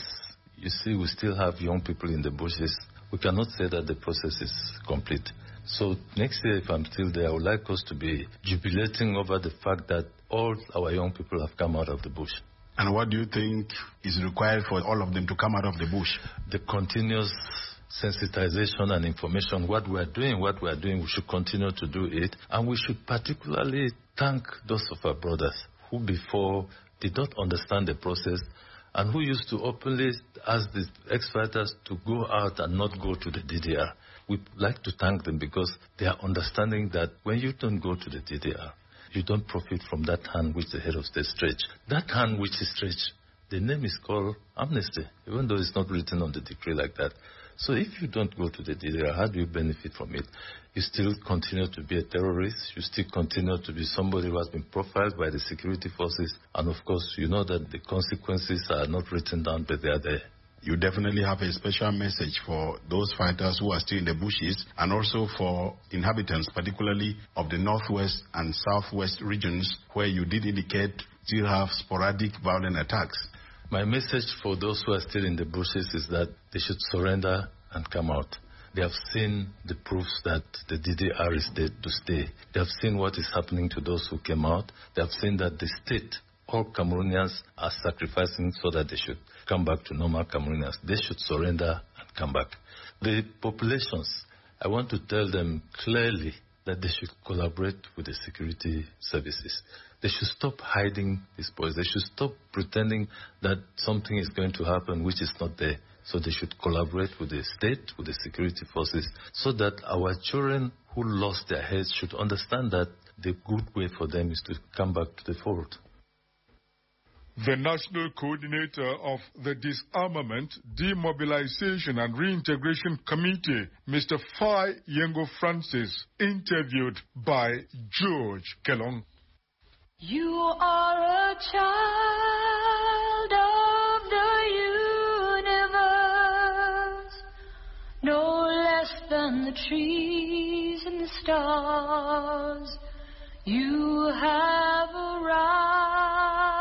Speaker 5: we still have young people in the bushes, we cannot say that the process is complete. So next year, if I'm still there, I would like us to be jubilating over the fact that all our young people have come out of the bush.
Speaker 9: And what do you think is required for all of them to come out of the bush?
Speaker 5: The continuous sensitization and information. What we are doing, we should continue to do it. And we should particularly thank those of our brothers who before did not understand the process and who used to openly ask the ex-fighters to go out and not go to the DDR. We'd like to thank them because they are understanding that when you don't go to the DDR, you don't profit from that hand which the head of state stretched. That hand which is stretched, the name is called amnesty, even though it's not written on the decree like that. So if you don't go to the DDR, how do you benefit from it? You still continue to be a terrorist. You still continue to be somebody who has been profiled by the security forces. And of course, you know that the consequences are not written down, but they are there.
Speaker 9: You definitely have a special message for those fighters who are still in the bushes, and also for inhabitants, particularly of the northwest and southwest regions, where you did indicate still have sporadic violent attacks.
Speaker 5: My message for those who are still in the bushes is that they should surrender and come out. They have seen the proofs that the DDR is there to stay. They have seen what is happening to those who came out. They have seen that the state, all Cameroonians, are sacrificing so that they should come back to normal Cameroonians. They should surrender and come back. The populations, I want to tell them clearly that they should collaborate with the security services. They should stop hiding these boys. They should stop pretending that something is going to happen which is not there. So they should collaborate with the state, with the security forces, so that our children who lost their heads should understand that the good way for them is to come back to the fold.
Speaker 2: The National Coordinator of the Disarmament, Demobilization and Reintegration Committee, Mr. Fai Yengo Francis, interviewed by George Kelong.
Speaker 19: You are a child of the universe, no less than the trees and the stars. You have arrived.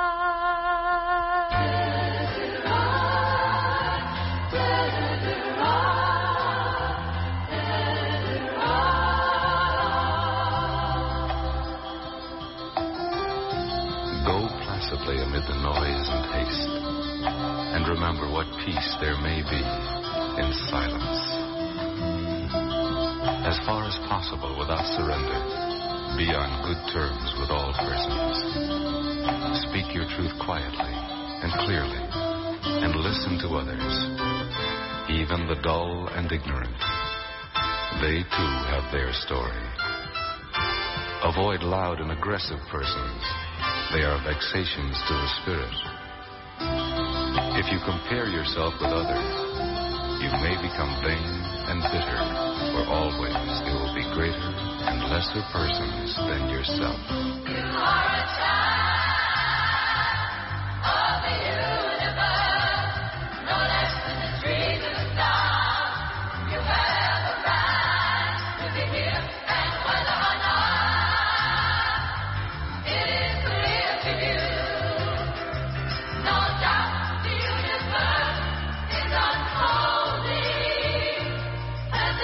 Speaker 20: Amid the noise and haste, and remember what peace there may be in silence. As far as possible without surrender, be on good terms with all persons. Speak your truth quietly and clearly, and listen to others, even the dull and ignorant. They too have their story. Avoid loud and aggressive persons. They are vexations to the spirit. If you compare yourself with others, you may become vain and bitter, for always there will be greater and lesser persons than yourself.
Speaker 19: You are a child of the universe, no less than the trees and the stars. You have a right to be here, and whether or not it is clear to you, no doubt the universe is unfolding as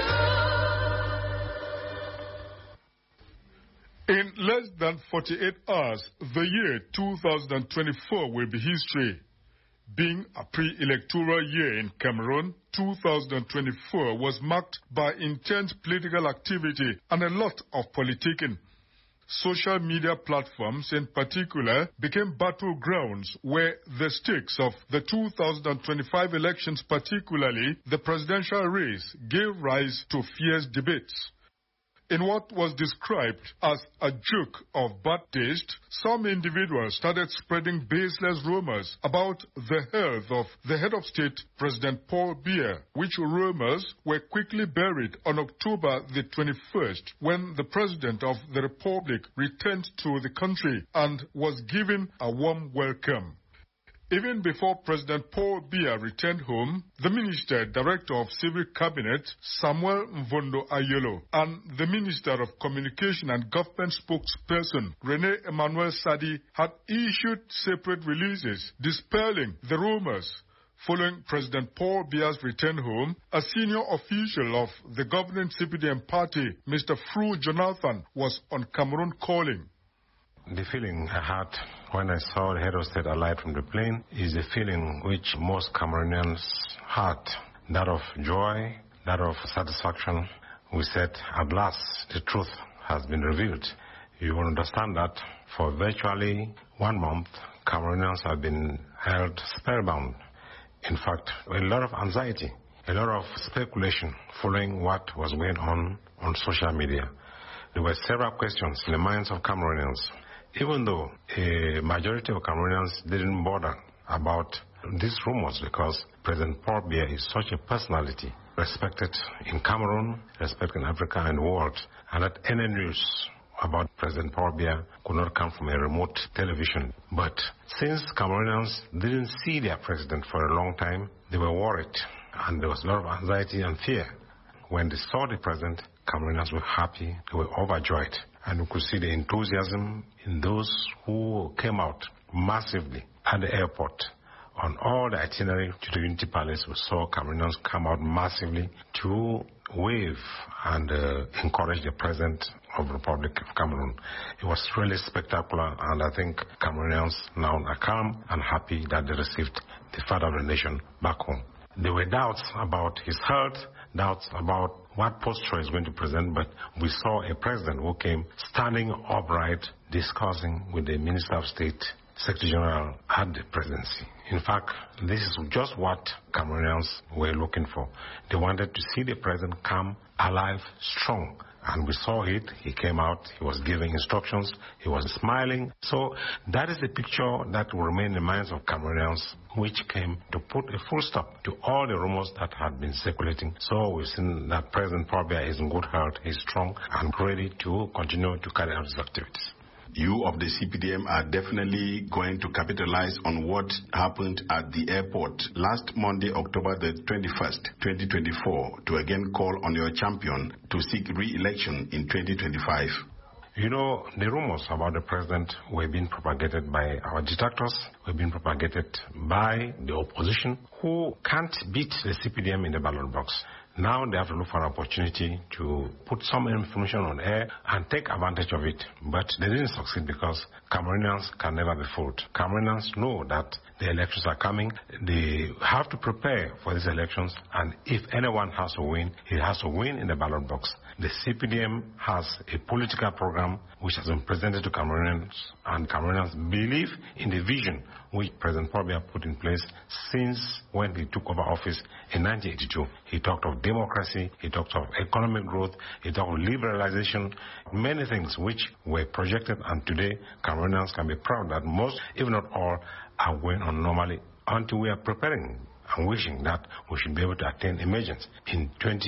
Speaker 19: it should.
Speaker 2: In less than 48 hours, the year 2024 will be history. Being a pre-electoral year in Cameroon, 2024 was marked by intense political activity and a lot of politicking. Social media platforms in particular became battlegrounds where the stakes of the 2025 elections, particularly the presidential race, gave rise to fierce debates. In what was described as a joke of bad taste, some individuals started spreading baseless rumors about the health of the head of state, President Paul Biya, which rumors were quickly buried on October the 21st, when the President of the Republic returned to the country and was given a warm welcome. Even before President Paul Biya returned home, the Minister Director of Civil Cabinet, Samuel Mvondo Ayolo, and the Minister of Communication and Government Spokesperson, Rene Emmanuel Sadi, had issued separate releases dispelling the rumors. Following President Paul Biya's return home, a senior official of the governing CPDM party, Mr. Fru Jonathan, was on Cameroon Calling.
Speaker 21: The feeling I had when I saw the head of state alight from the plane is the feeling which most Cameroonians had, that of joy, that of satisfaction. We said, at last, the truth has been revealed. You will understand that for virtually 1 month, Cameroonians have been held spellbound. In fact, a lot of anxiety, a lot of speculation following what was going on social media. There were several questions in the minds of Cameroonians. Even though a majority of Cameroonians didn't bother about these rumors because President Paul Biya is such a personality, respected in Cameroon, respected in Africa and the world, and that any news about President Paul Biya could not come from a remote television. But since Cameroonians didn't see their president for a long time, they were worried, and there was a lot of anxiety and fear. When they saw the president, Cameroonians were happy, they were overjoyed, and we could see the enthusiasm in those who came out massively at the airport. On all the itinerary to the Unity Palace, we saw Cameroonians come out massively to wave and encourage the President of the Republic of Cameroon. It was really spectacular, and I think Cameroonians now are calm and happy that they received the father of the nation back home. There were doubts about his health, doubts about what posture he's going to present, but we saw a president who came standing upright, discussing with the Minister of State, Secretary General at the presidency. In fact, this is just what Cameroonians were looking for. They wanted to see the president come alive, strong. And we saw it. He came out, he was giving instructions, he was smiling. So that is the picture that will remain in the minds of Cameroonians, which came to put a full stop to all the rumors that had been circulating. So we've seen that President Paul Biya is in good health, he's strong and ready to continue to carry out his activities.
Speaker 9: You of the CPDM are definitely going to capitalize on what happened at the airport last Monday, October the 21st, 2024, to again call on your champion to seek re-election in 2025.
Speaker 21: You know, the rumors about the president were being propagated by our detractors, were being propagated by the opposition, who can't beat the CPDM in the ballot box. Now they have to look for an opportunity to put some information on air and take advantage of it. But they didn't succeed because Cameroonians can never be fooled. Cameroonians know that the elections are coming. They have to prepare for these elections, and if anyone has to win, he has to win in the ballot box. The CPDM has a political program which has been presented to Cameroonians, and Cameroonians believe in the vision which President Paul Biya put in place since when he took over office in 1982. He talked of democracy, he talked of economic growth, he talked of liberalization, many things which were projected, and today Cameroonians can be proud that most, if not all, are going on normally until we are preparing and wishing that we should be able to attain emergence in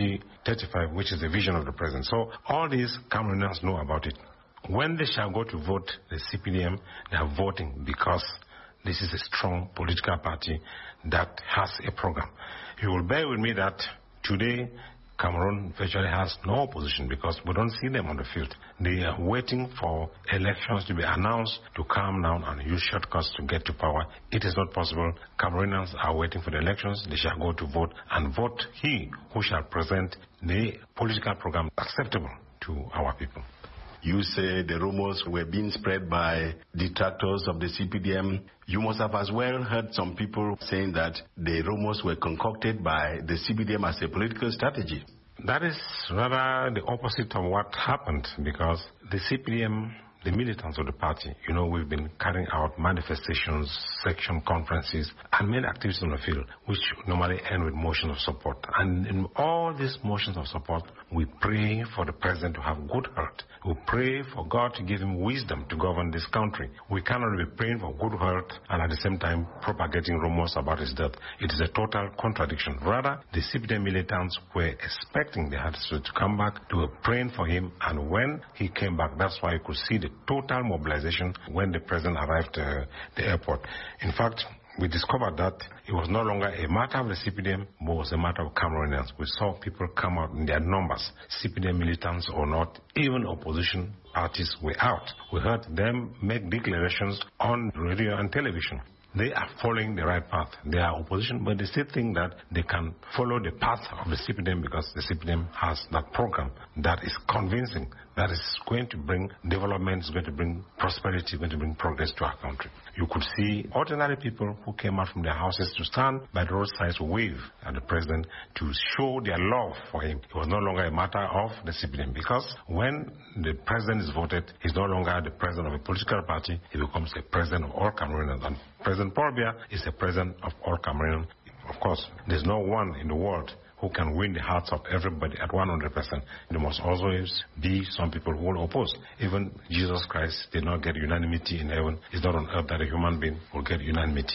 Speaker 21: 2035, which is the vision of the president. So all these Cameroonians know about it. When they shall go to vote, the CPDM, they are voting because this is a strong political party that has a program. You will bear with me that today Cameroon virtually has no opposition because we don't see them on the field. They are waiting for elections to be announced to calm down and use shortcuts to get to power. It is not possible. Cameroonians are waiting for the elections. They shall go to vote and vote he who shall present the political program acceptable to our people.
Speaker 9: You say the rumors were being spread by detractors of the CPDM. You must have as well heard some people saying that the rumors were concocted by the CPDM as a political strategy.
Speaker 21: That is rather the opposite of what happened, because the CPDM, the militants of the party, we've been carrying out manifestations, section conferences, and many activities on the field, which normally end with motions of support. And in all these motions of support, we pray for the president to have good health. We pray for God to give him wisdom to govern this country. We cannot be praying for good health and at the same time propagating rumors about his death. It is a total contradiction. Rather, the CPDM militants were expecting the Huddersfield to come back. They were praying for him, and when he came back, that's why you could see the total mobilization when the president arrived at the airport. In fact, we discovered that it was no longer a matter of the CPDM, but it was a matter of Cameroonians. We saw people come out in their numbers, CPDM militants or not, even opposition parties were out. We heard them make declarations on radio and television. They are following the right path. They are opposition, but they still think that they can follow the path of the CPDM because the CPDM has that program that is convincing, that is going to bring development, is going to bring prosperity, is going to bring progress to our country. You could see ordinary people who came out from their houses to stand by the roadside to wave at the president to show their love for him. It was no longer a matter of the CPDM, because when the president is voted, he's no longer the president of a political party, he becomes a president of all Cameroonians. And President Paul Biya is the president of all Cameroonians. Of course, there's no one in the world who can win the hearts of everybody at 100%. There must always be some people who will oppose. Even Jesus Christ did not get unanimity in heaven. It's not on earth that a human being will get unanimity.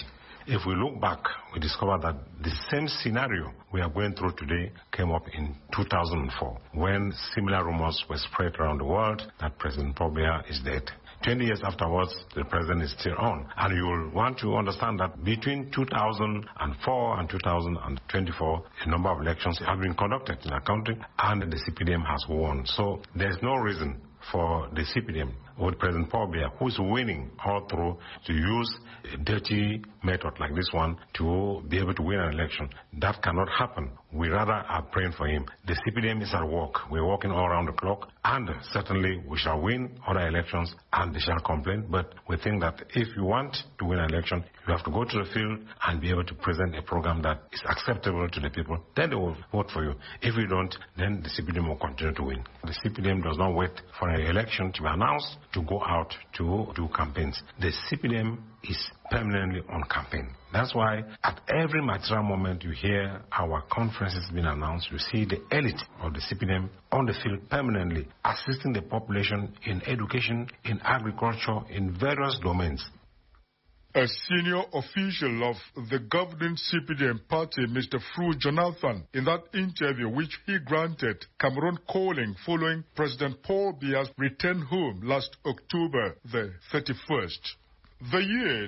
Speaker 21: If we look back, we discover that the same scenario we are going through today came up in 2004, when similar rumors were spread around the world that President Paul Biya is dead. 20 years afterwards, the president is still on. And you will want to understand that between 2004 and 2024, a number of elections have been conducted in our country, and the CPDM has won. So there's no reason for the CPDM with President Paul Biya, who is winning all through, to use a dirty method like this one to be able to win an election. That cannot happen. We rather are praying for him. The CPDM is at work. We're working all around the clock, and certainly we shall win other elections, and they shall complain. But we think that if you want to win an election, you have to go to the field and be able to present a program that is acceptable to the people. Then they will vote for you. If you don't, then the CPDM will continue to win. The CPDM does not wait for an election to be announced to go out to do campaigns. The CPDM is permanently on campaign. That's why at every material moment you hear our conferences being announced, you see the elite of the CPDM on the field permanently, assisting the population in education, in agriculture, in various domains.
Speaker 2: A senior official of the governing CPDM party, Mr. Fru Jonathan, in that interview which he granted Cameroon Calling following President Paul Biya's return home last October the 31st. The year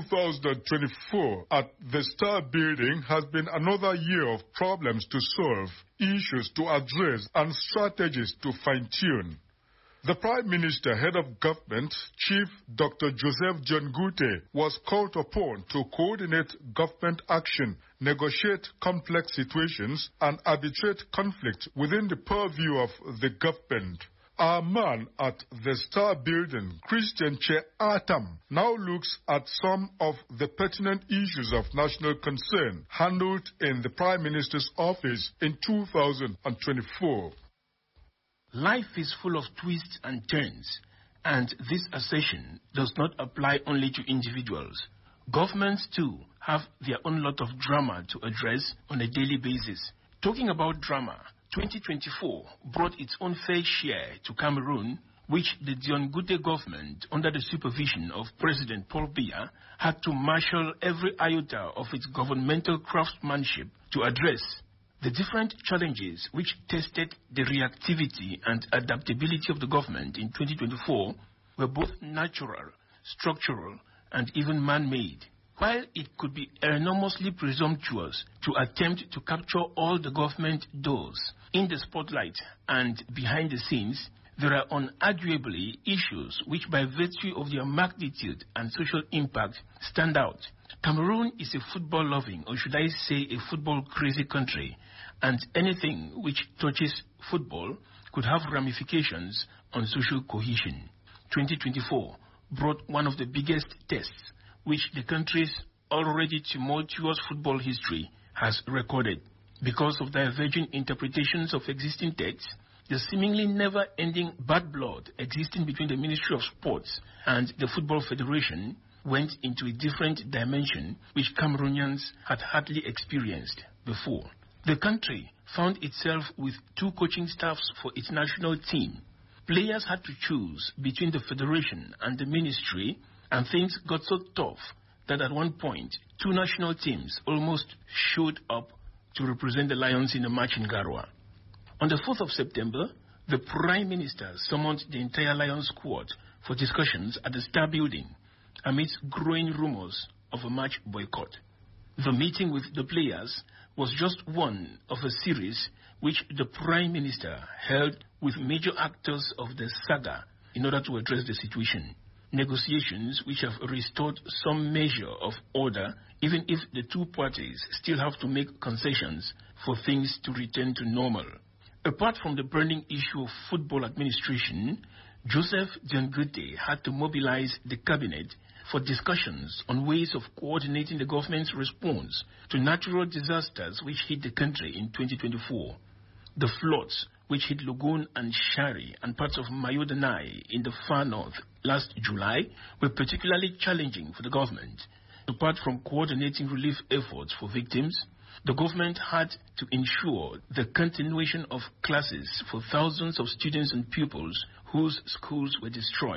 Speaker 2: 2024 at the Star Building has been another year of problems to solve, issues to address, and strategies to fine-tune. The Prime Minister, head of government, Chief Dr. Joseph John Gute, was called upon to coordinate government action, negotiate complex situations, and arbitrate conflict within the purview of the government. Our man at the Star Building, Christian Che Atam, now looks at some of the pertinent issues of national concern handled in the Prime Minister's office in 2024.
Speaker 1: Life is full of twists and turns, and this assertion does not apply only to individuals. Governments, too, have their own lot of drama to address on a daily basis. Talking about drama, 2024 brought its own fair share to Cameroon, which the Dion Gute government, under the supervision of President Paul Biya, had to marshal every iota of its governmental craftsmanship to address. The different challenges which tested the reactivity and adaptability of the government in 2024 were both natural, structural, and even man-made. While it could be enormously presumptuous to attempt to capture all the government doors in the spotlight and behind the scenes, there are unarguably issues which, by virtue of their magnitude and social impact, stand out. Cameroon is a football-loving, or should I say a football-crazy country, and anything which touches football could have ramifications on social cohesion. 2024 brought one of the biggest tests which the country's already tumultuous football history has recorded. Because of diverging interpretations of existing texts, the seemingly never-ending bad blood existing between the Ministry of Sports and the Football Federation went into a different dimension which Cameroonians had hardly experienced before. The country found itself with two coaching staffs for its national team. Players had to choose between the federation and the ministry, and things got so tough that at one point, two national teams almost showed up to represent the Lions in a match in Garoua. On the 4th of September, the Prime Minister summoned the entire Lions squad for discussions at the Star Building amidst growing rumors of a match boycott. The meeting with the players was just one of a series which the Prime Minister held with major actors of the saga in order to address the situation. Negotiations which have restored some measure of order, even if the two parties still have to make concessions for things to return to normal. Apart from the burning issue of football administration, Joseph John Gute had to mobilize the cabinet for discussions on ways of coordinating the government's response to natural disasters which hit the country in 2024. The floods which hit Logun and Shari and parts of Mayo-Danai in the far north last July were particularly challenging for the government. Apart from coordinating relief efforts for victims, the government had to ensure the continuation of classes for thousands of students and pupils whose schools were destroyed,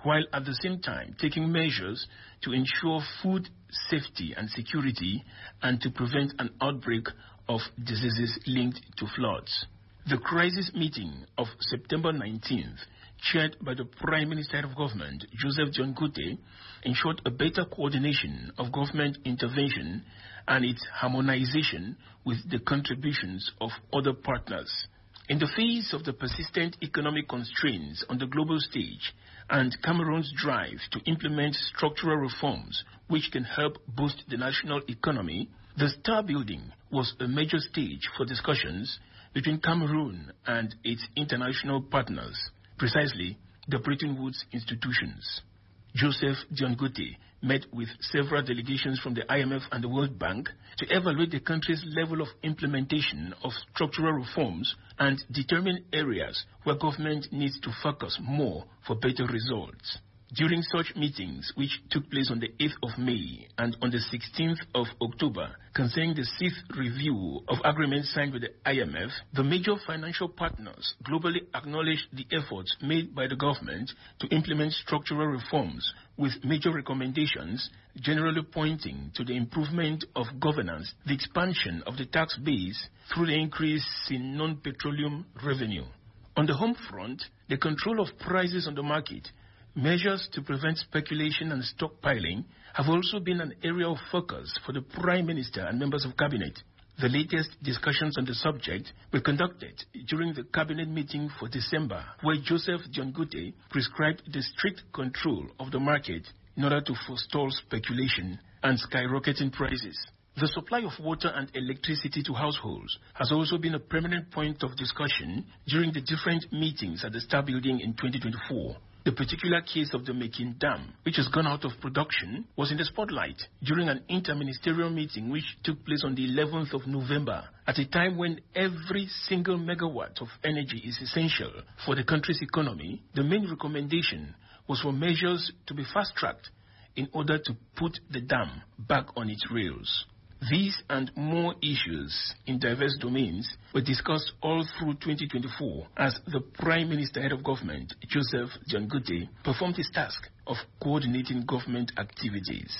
Speaker 1: while at the same time taking measures to ensure food safety and security and to prevent an outbreak of diseases linked to floods. The crisis meeting of September 19th, chaired by the Prime Minister of Government, Joseph John Kute, ensured a better coordination of government intervention and its harmonization with the contributions of other partners. In the face of the persistent economic constraints on the global stage and Cameroon's drive to implement structural reforms which can help boost the national economy, the Star Building was a major stage for discussions between Cameroon and its international partners, precisely the Bretton Woods institutions. Joseph Dion Kute met with several delegations from the IMF and the World Bank to evaluate the country's level of implementation of structural reforms and determine areas where government needs to focus more for better results. During such meetings, which took place on the 8th of May and on the 16th of October, concerning the 6th review of agreements signed with the IMF, the major financial partners globally acknowledged the efforts made by the government to implement structural reforms, with major recommendations generally pointing to the improvement of governance, the expansion of the tax base through the increase in non-petroleum revenue. On the home front, the control of prices on the market, measures to prevent speculation and stockpiling have also been an area of focus for the Prime Minister and members of Cabinet. The latest discussions on the subject were conducted during the Cabinet meeting for December, where Joseph Dion Kute prescribed the strict control of the market in order to forestall speculation and skyrocketing prices. The supply of water and electricity to households has also been a permanent point of discussion during the different meetings at the Star Building in 2024. The particular case of the Mekin Dam, which has gone out of production, was in the spotlight during an interministerial meeting which took place on the 11th of November, at a time when every single megawatt of energy is essential for the country's economy. The main recommendation was for measures to be fast-tracked in order to put the dam back on its rails. These and more issues in diverse domains were discussed all through 2024 as the Prime Minister Head of Government, Joseph Dion Kute, performed his task of coordinating government activities.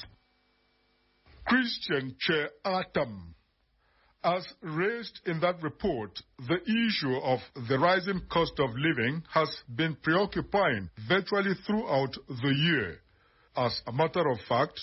Speaker 2: Christian Che Atam. As raised in that report, the issue of the rising cost of living has been preoccupying virtually throughout the year. As a matter of fact,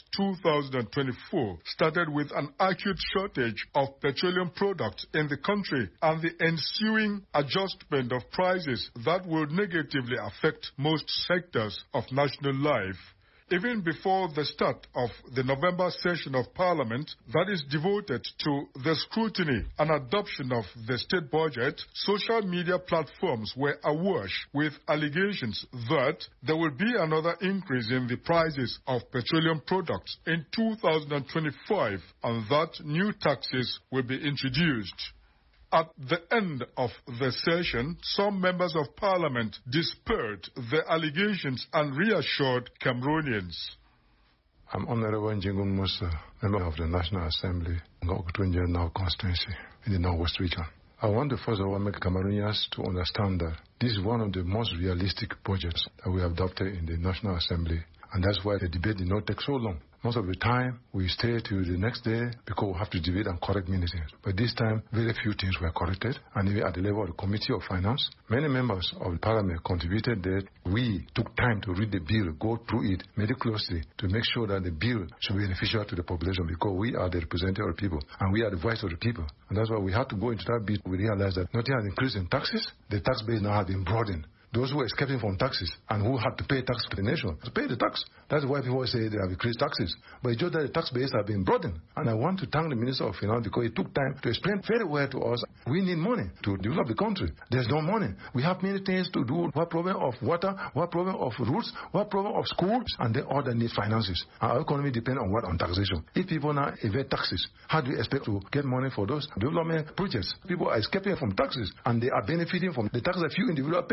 Speaker 2: 2024 started with an acute shortage of petroleum products in the country and the ensuing adjustment of prices that will negatively affect most sectors of national life. Even before the start of the November session of Parliament that is devoted to the scrutiny and adoption of the state budget, social media platforms were awash with allegations that there will be another increase in the prices of petroleum products in 2025 and that new taxes will be introduced. At the end of the session, some members of Parliament dispelled the allegations and reassured Cameroonians.
Speaker 4: I'm Honorable Njengun Musa, member of the National Assembly, Ngokutwenje Now constituency in the Northwest region. I want to first of all make Cameroonians to understand that this is one of the most realistic budgets that we have adopted in the National Assembly, and that's why the debate did not take so long. Most of the time, we stay till the next day because we have to debate and correct many things. But this time, very few things were corrected. And even at the level of the Committee of Finance, many members of the Parliament contributed that we took time to read the bill, go through it meticulously to make sure that the bill should be beneficial to the population because we are the representative of the people and we are the voice of the people. And that's why we had to go into that bit. We realized that nothing has increased in taxes. The tax base now has been broadened. Those who are escaping from taxes and who had to pay tax to the nation to pay the tax. That's why people say they have increased taxes. But it's just that the tax base has been broadened. And I want to thank the Minister of Finance because he took time to explain very well to us. We need money to develop the country. There's no money. We have many things to do. What problem of water? What problem of roads? What problem of schools? And then all that need finances. Our economy depends on what? On taxation. If people now evade taxes, how do you expect to get money for those development projects? People are escaping from taxes and they are benefiting from the tax that few individuals pay. This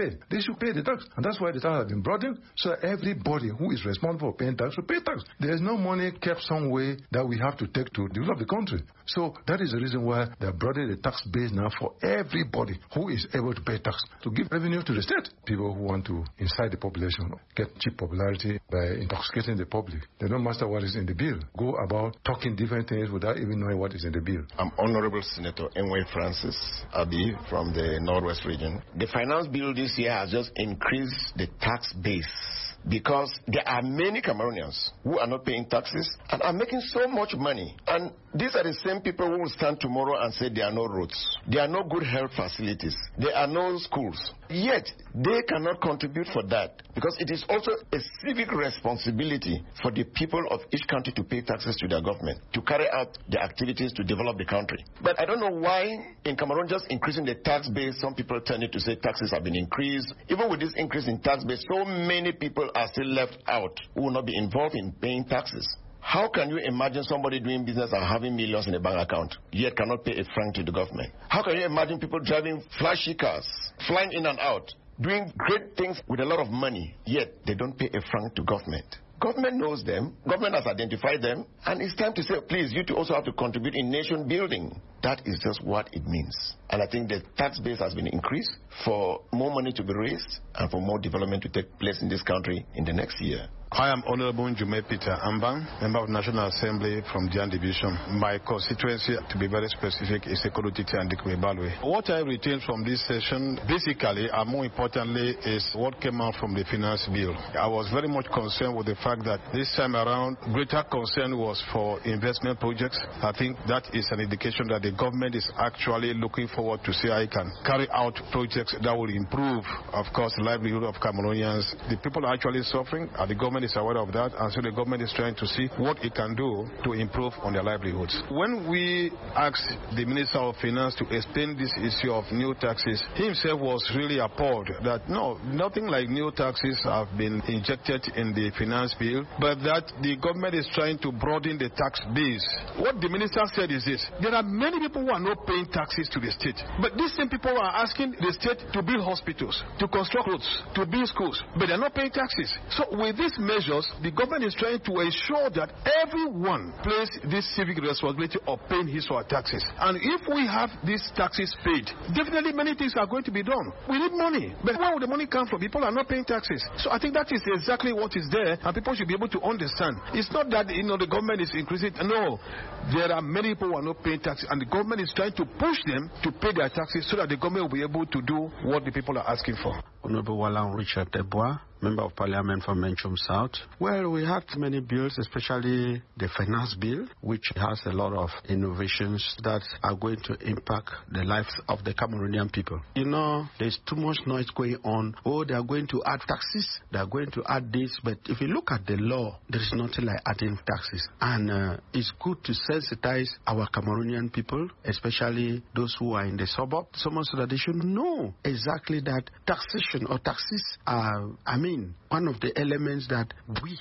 Speaker 4: should pay the tax. And that's why the tax has been brought in, so that everybody who is responsible for paying tax should pay tax. There is no money kept some way that we have to take to develop the country. So that is the reason why they are broadening the tax base now for everybody who is able to pay tax, to give revenue to the state. People who want to incite the population, get cheap popularity by intoxicating the public. They don't master what is in the bill. Go about talking different things without even knowing what is in the bill.
Speaker 10: I'm Honorable Senator Enway Francis Abi from the Northwest region. The finance bill this year has just increased the tax base because there are many Cameroonians who are not paying taxes and are making so much money. And these are the same people who will stand tomorrow and say there are no roads, there are no good health facilities, there are no schools. Yet, they cannot contribute for that because it is also a civic responsibility for the people of each country to pay taxes to their government, to carry out the activities to develop the country. But I don't know why in Cameroon just increasing the tax base, some people tended to say taxes have been increased. Even with this increase in tax base, so many people are still left out who will not be involved in paying taxes. How can you imagine somebody doing business and having millions in a bank account, yet cannot pay a franc to the government? How can you imagine people driving flashy cars, flying in and out, doing great things with a lot of money, yet they don't pay a franc to government? Government knows them, government has identified them, and it's time to say, please, you two also have to contribute in nation building. That is just what it means. And I think the tax base has been increased for more money to be raised and for more development to take place in this country in the next year.
Speaker 22: I am Honorable Njume Peter Ambang, Member of National Assembly from Jan Division. My constituency, to be very specific, is Ekodutiti and Dikwe-Balwe. What I retained from this session, basically, and more importantly, is what came out from the finance bill. I was very much concerned with the fact that this time around, greater concern was for investment projects. I think that is an indication that the government is actually looking forward to see how it can carry out projects that will improve, of course, the livelihood of Cameroonians. The people are actually suffering, and the government is aware of that, and so the government is trying to see what it can do to improve on their livelihoods. When we asked the Minister of Finance to explain this issue of new taxes, he himself was really appalled that no, nothing like new taxes have been injected in the finance bill, but that the government is trying to broaden the tax base. What the minister said is this: there are many people who are not paying taxes to the state, but these same people are asking the state to build hospitals, to construct roads, to build schools, but they're not paying taxes. So with this measures, the government is trying to ensure that everyone plays this civic responsibility of paying his or her taxes. And if we have these taxes paid, definitely many things are going to be done. We need money, but where will the money come from? People are not paying taxes. So I think that is exactly what is there, and people should be able to understand. It's not that the government is increasing. No, there are many people who are not paying taxes, and the government is trying to push them to pay their taxes so that the government will be able to do what the people are asking for.
Speaker 23: Honorable Walang Richard Debois, Member of Parliament from Menchum South. Well, we have many bills, especially the finance bill, which has a lot of innovations that are going to impact the lives of the Cameroonian people. There's too much noise going on. Oh, they are going to add taxes, they are going to add this, but if you look at the law, there is nothing like adding taxes. And it's good to sensitize our Cameroonian people, especially those who are in the suburbs, so that they should know exactly that taxation or taxes are, one of the elements that we...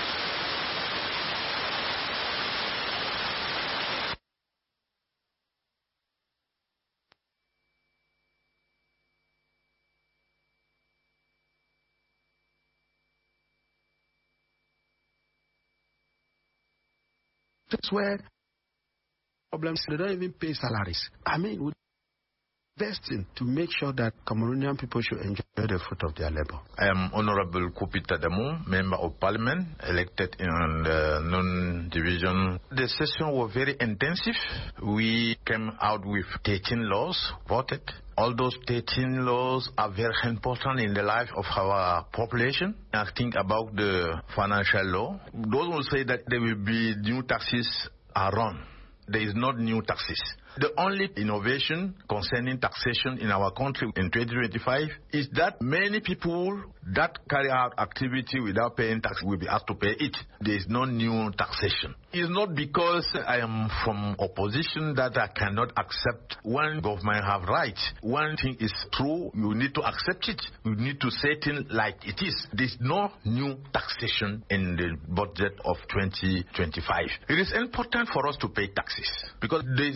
Speaker 23: That's where problems, they don't even pay salaries. We investing to make sure that Cameroonian people should enjoy the fruit of their labor.
Speaker 24: I am Honorable Kupita Damu, Member of Parliament, elected in the Nun Division. The session was very intensive. We came out with 13 laws voted. All those 13 laws are very important in the life of our population. I think about the financial law. Those will say that there will be new taxes are wrong. There is not new taxes. The only innovation concerning taxation in our country in 2025 is that many people that carry out activity without paying tax will be asked to pay it. There is no new taxation. It's not because I am from opposition that I cannot accept when government have rights. One thing is true, you need to accept it. You need to say it like it is. There is no new taxation in the budget of 2025. It is important for us to pay taxes because there is no country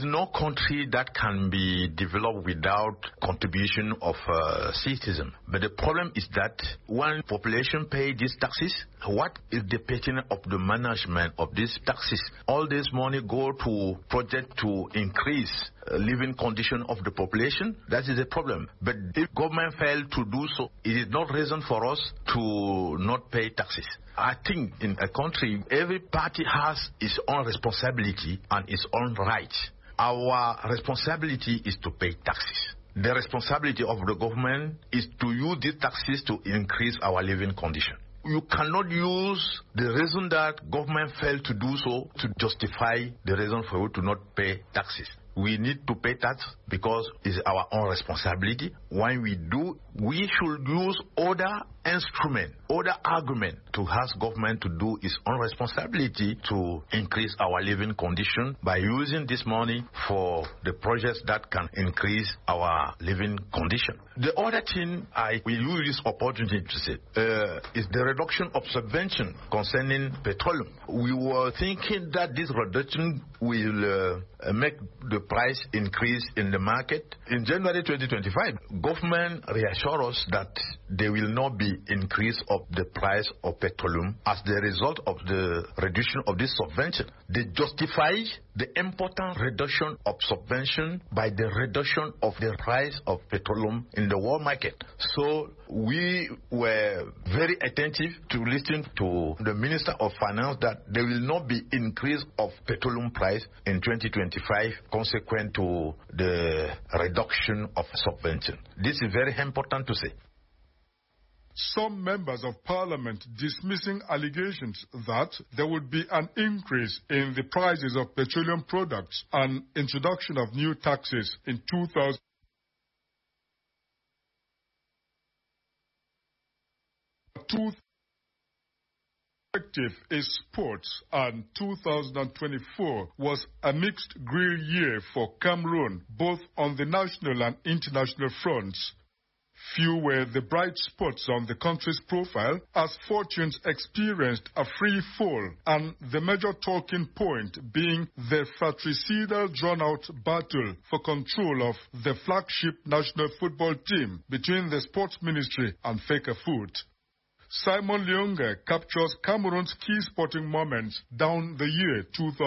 Speaker 24: country that can be developed without contribution of citizens. But the problem is that when population pay these taxes, what is the pattern of the management of these taxes? All this money go to project to increase living condition of the population. That is a problem. But if government fail to do so, it is not reason for us to not pay taxes. I think in a country, every party has its own responsibility and its own rights. Our responsibility is to pay taxes. The responsibility of the government is to use these taxes to increase our living condition. You cannot use the reason that government failed to do so to justify the reason for you to not pay taxes. We need to pay tax because it's our own responsibility. When we do, we should use other instrument, other argument to ask government to do its own responsibility to increase our living condition by using this money for the projects that can increase our living condition. The other thing I will use this opportunity to say is the reduction of subvention concerning petroleum. We were thinking that this reduction will make the price increase in the market. In January 2025, government reassured us that there will not be increase of the price of petroleum as the result of the reduction of this subvention. They justify the important reduction of subvention by the reduction of the price of petroleum in the world market. So we were very attentive to listen to the Minister of Finance that there will not be increase of petroleum price in 2025 consequent to the reduction of subvention. This is very important to say.
Speaker 2: Some members of parliament dismissing allegations that there would be an increase in the prices of petroleum products and introduction of new taxes in 2000. Perspective is sports, and 2024 was a mixed grill year for Cameroon, both on the national and international fronts. Few were the bright spots on the country's profile as fortunes experienced a free fall, and the major talking point being the fratricidal drawn-out battle for control of the flagship national football team between the sports ministry and Fecafoot. Simon Leonga captures Cameroon's key sporting moments down the year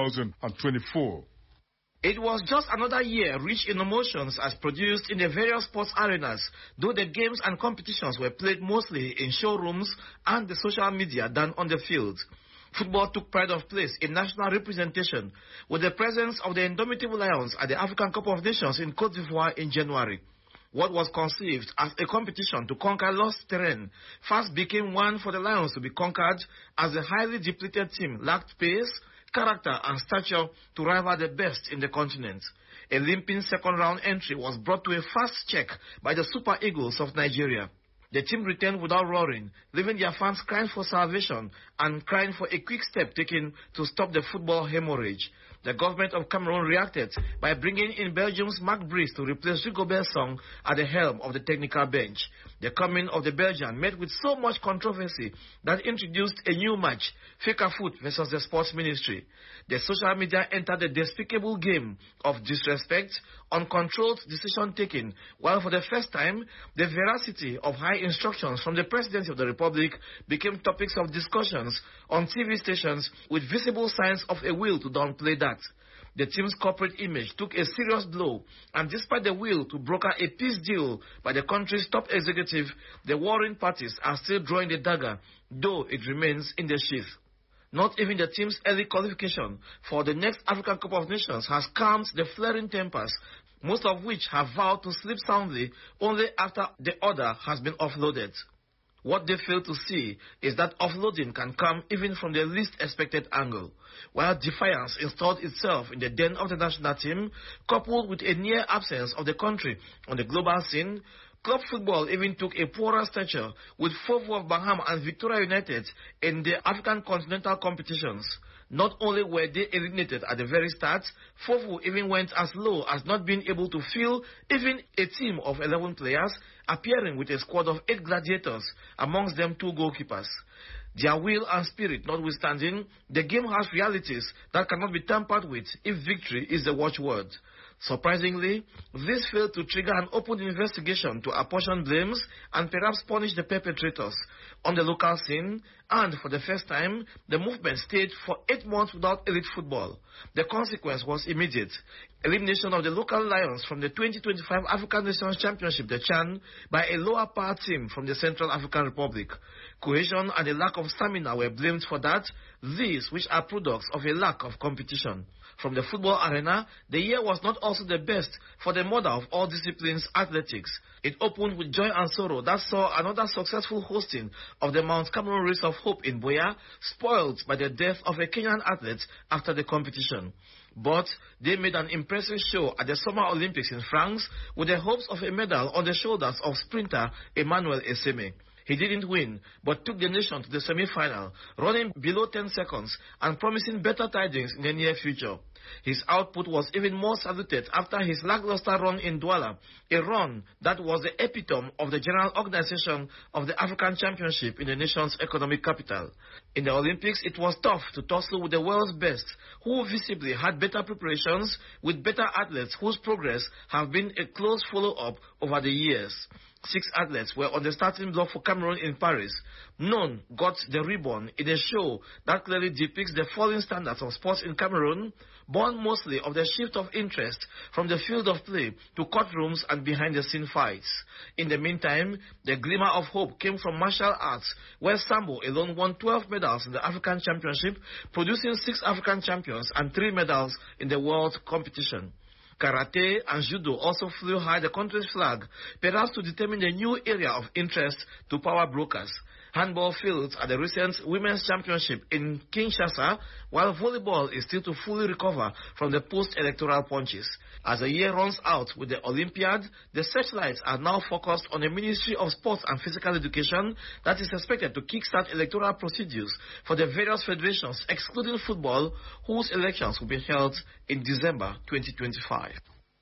Speaker 2: 2024.
Speaker 3: It was just another year rich in emotions as produced in the various sports arenas, though the games and competitions were played mostly in showrooms and the social media than on the field. Football took pride of place in national representation with the presence of the indomitable Lions at the African Cup of Nations in Côte d'Ivoire in January. What was conceived as a competition to conquer lost terrain fast became one for the Lions to be conquered as the highly depleted team lacked pace, character and stature to rival the best in the continent. A limping second-round entry was brought to a fast check by the Super Eagles of Nigeria. The team returned without roaring, leaving their fans crying for salvation and crying for a quick step taken to stop the football hemorrhage. The government of Cameroon reacted by bringing in Belgium's Marc Brice to replace Rigobert Song at the helm of the technical bench. The coming of the Belgian met with so much controversy that introduced a new match, Fecafoot versus the Sports Ministry. The social media entered the despicable game of disrespect, uncontrolled decision-taking, while for the first time, the veracity of high instructions from the Presidency of the Republic became topics of discussions on TV stations with visible signs of a will to downplay that. The team's corporate image took a serious blow, and despite the will to broker a peace deal by the country's top executive, the warring parties are still drawing the dagger, though it remains in the sheath. Not even the team's early qualification for the next African Cup of Nations has calmed the flaring tempers, most of which have vowed to sleep soundly only after the order has been offloaded. What they fail to see is that offloading can come even from the least expected angle. While defiance installed itself in the den of the national team, coupled with a near absence of the country on the global scene, club football even took a poorer stature with Fofo of Bahama and Victoria United in the African continental competitions. Not only were they eliminated at the very start, Fofo even went as low as not being able to field even a team of 11 players, appearing with a squad of 8 gladiators, amongst them 2 goalkeepers. Their will and spirit notwithstanding, the game has realities that cannot be tampered with if victory is the watchword. Surprisingly, this failed to trigger an open investigation to apportion blames and perhaps punish the perpetrators. On the local scene, and for the first time, the movement stayed for 8 months without elite football. The consequence was immediate. Elimination of the local Lions from the 2025 African Nations Championship, the CHAN, by a lower power team from the Central African Republic. Cohesion and a lack of stamina were blamed for that, these which are products of a lack of competition. From the football arena, the year was not also the best for the mother of all disciplines, athletics. It opened with joy and sorrow that saw another successful hosting of the Mount Cameroon Race of Hope in Buea, spoiled by the death of a Kenyan athlete after the competition. But they made an impressive show at the Summer Olympics in France with the hopes of a medal on the shoulders of sprinter Emmanuel Eseme. He didn't win, but took the nation to the semi-final, running below 10 seconds and promising better tidings in the near future. His output was even more saluted after his lackluster run in Douala, a run that was the epitome of the general organization of the African Championship in the nation's economic capital. In the Olympics, it was tough to tussle with the world's best, who visibly had better preparations with better athletes whose progress have been a close follow-up over the years. 6 athletes were on the starting block for Cameroon in Paris. None got the ribbon in a show that clearly depicts the falling standards of sports in Cameroon, born mostly of the shift of interest from the field of play to courtrooms and behind-the-scene fights. In the meantime, the glimmer of hope came from martial arts, where Sambo alone won 12 medals in the African Championship, producing 6 African champions and 3 medals in the world competition. Karate and Judo also flew high the country's flag, perhaps to determine a new area of interest to power brokers. Handball fields at the recent Women's Championship in Kinshasa, while volleyball is still to fully recover from the post-electoral punches. As the year runs out with the Olympiad, the searchlights are now focused on the Ministry of Sports and Physical Education that is expected to kickstart electoral procedures for the various federations, excluding football, whose elections will be held in December 2025.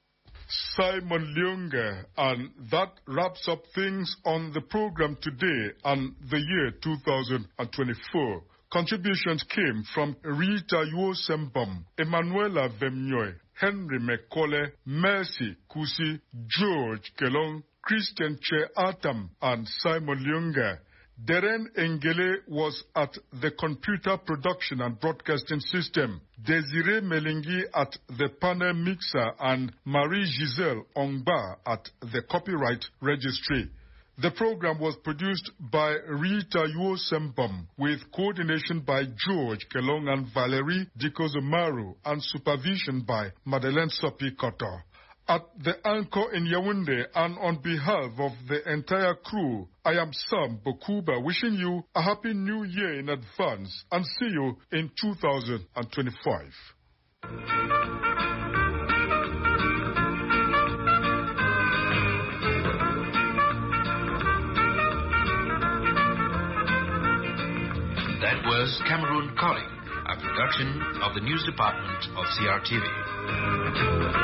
Speaker 2: Simon Leunge, and that wraps up things on the program today and the year 2024. Contributions came from Rita Yosembam, Emanuela Vemnyoy, Henry McCauley, Mercy Kusi, George Kelong, Christian Che Atam, and Simon Leunge. Deren Engele was at the computer production and broadcasting system, Desiree Melingi at the panel mixer, and Marie-Giselle Ongba at the copyright registry. The program was produced by Rita Yosembam with coordination by George Kelong and Valerie Dikozomaru and supervision by Madeleine Sopi Koto. At the anchor in Yaoundé and on behalf of the entire crew, I am Sam Bokuba wishing you a happy new year in advance and see you in 2025.
Speaker 11: That was Cameroon Calling, a production of the news department of CRTV.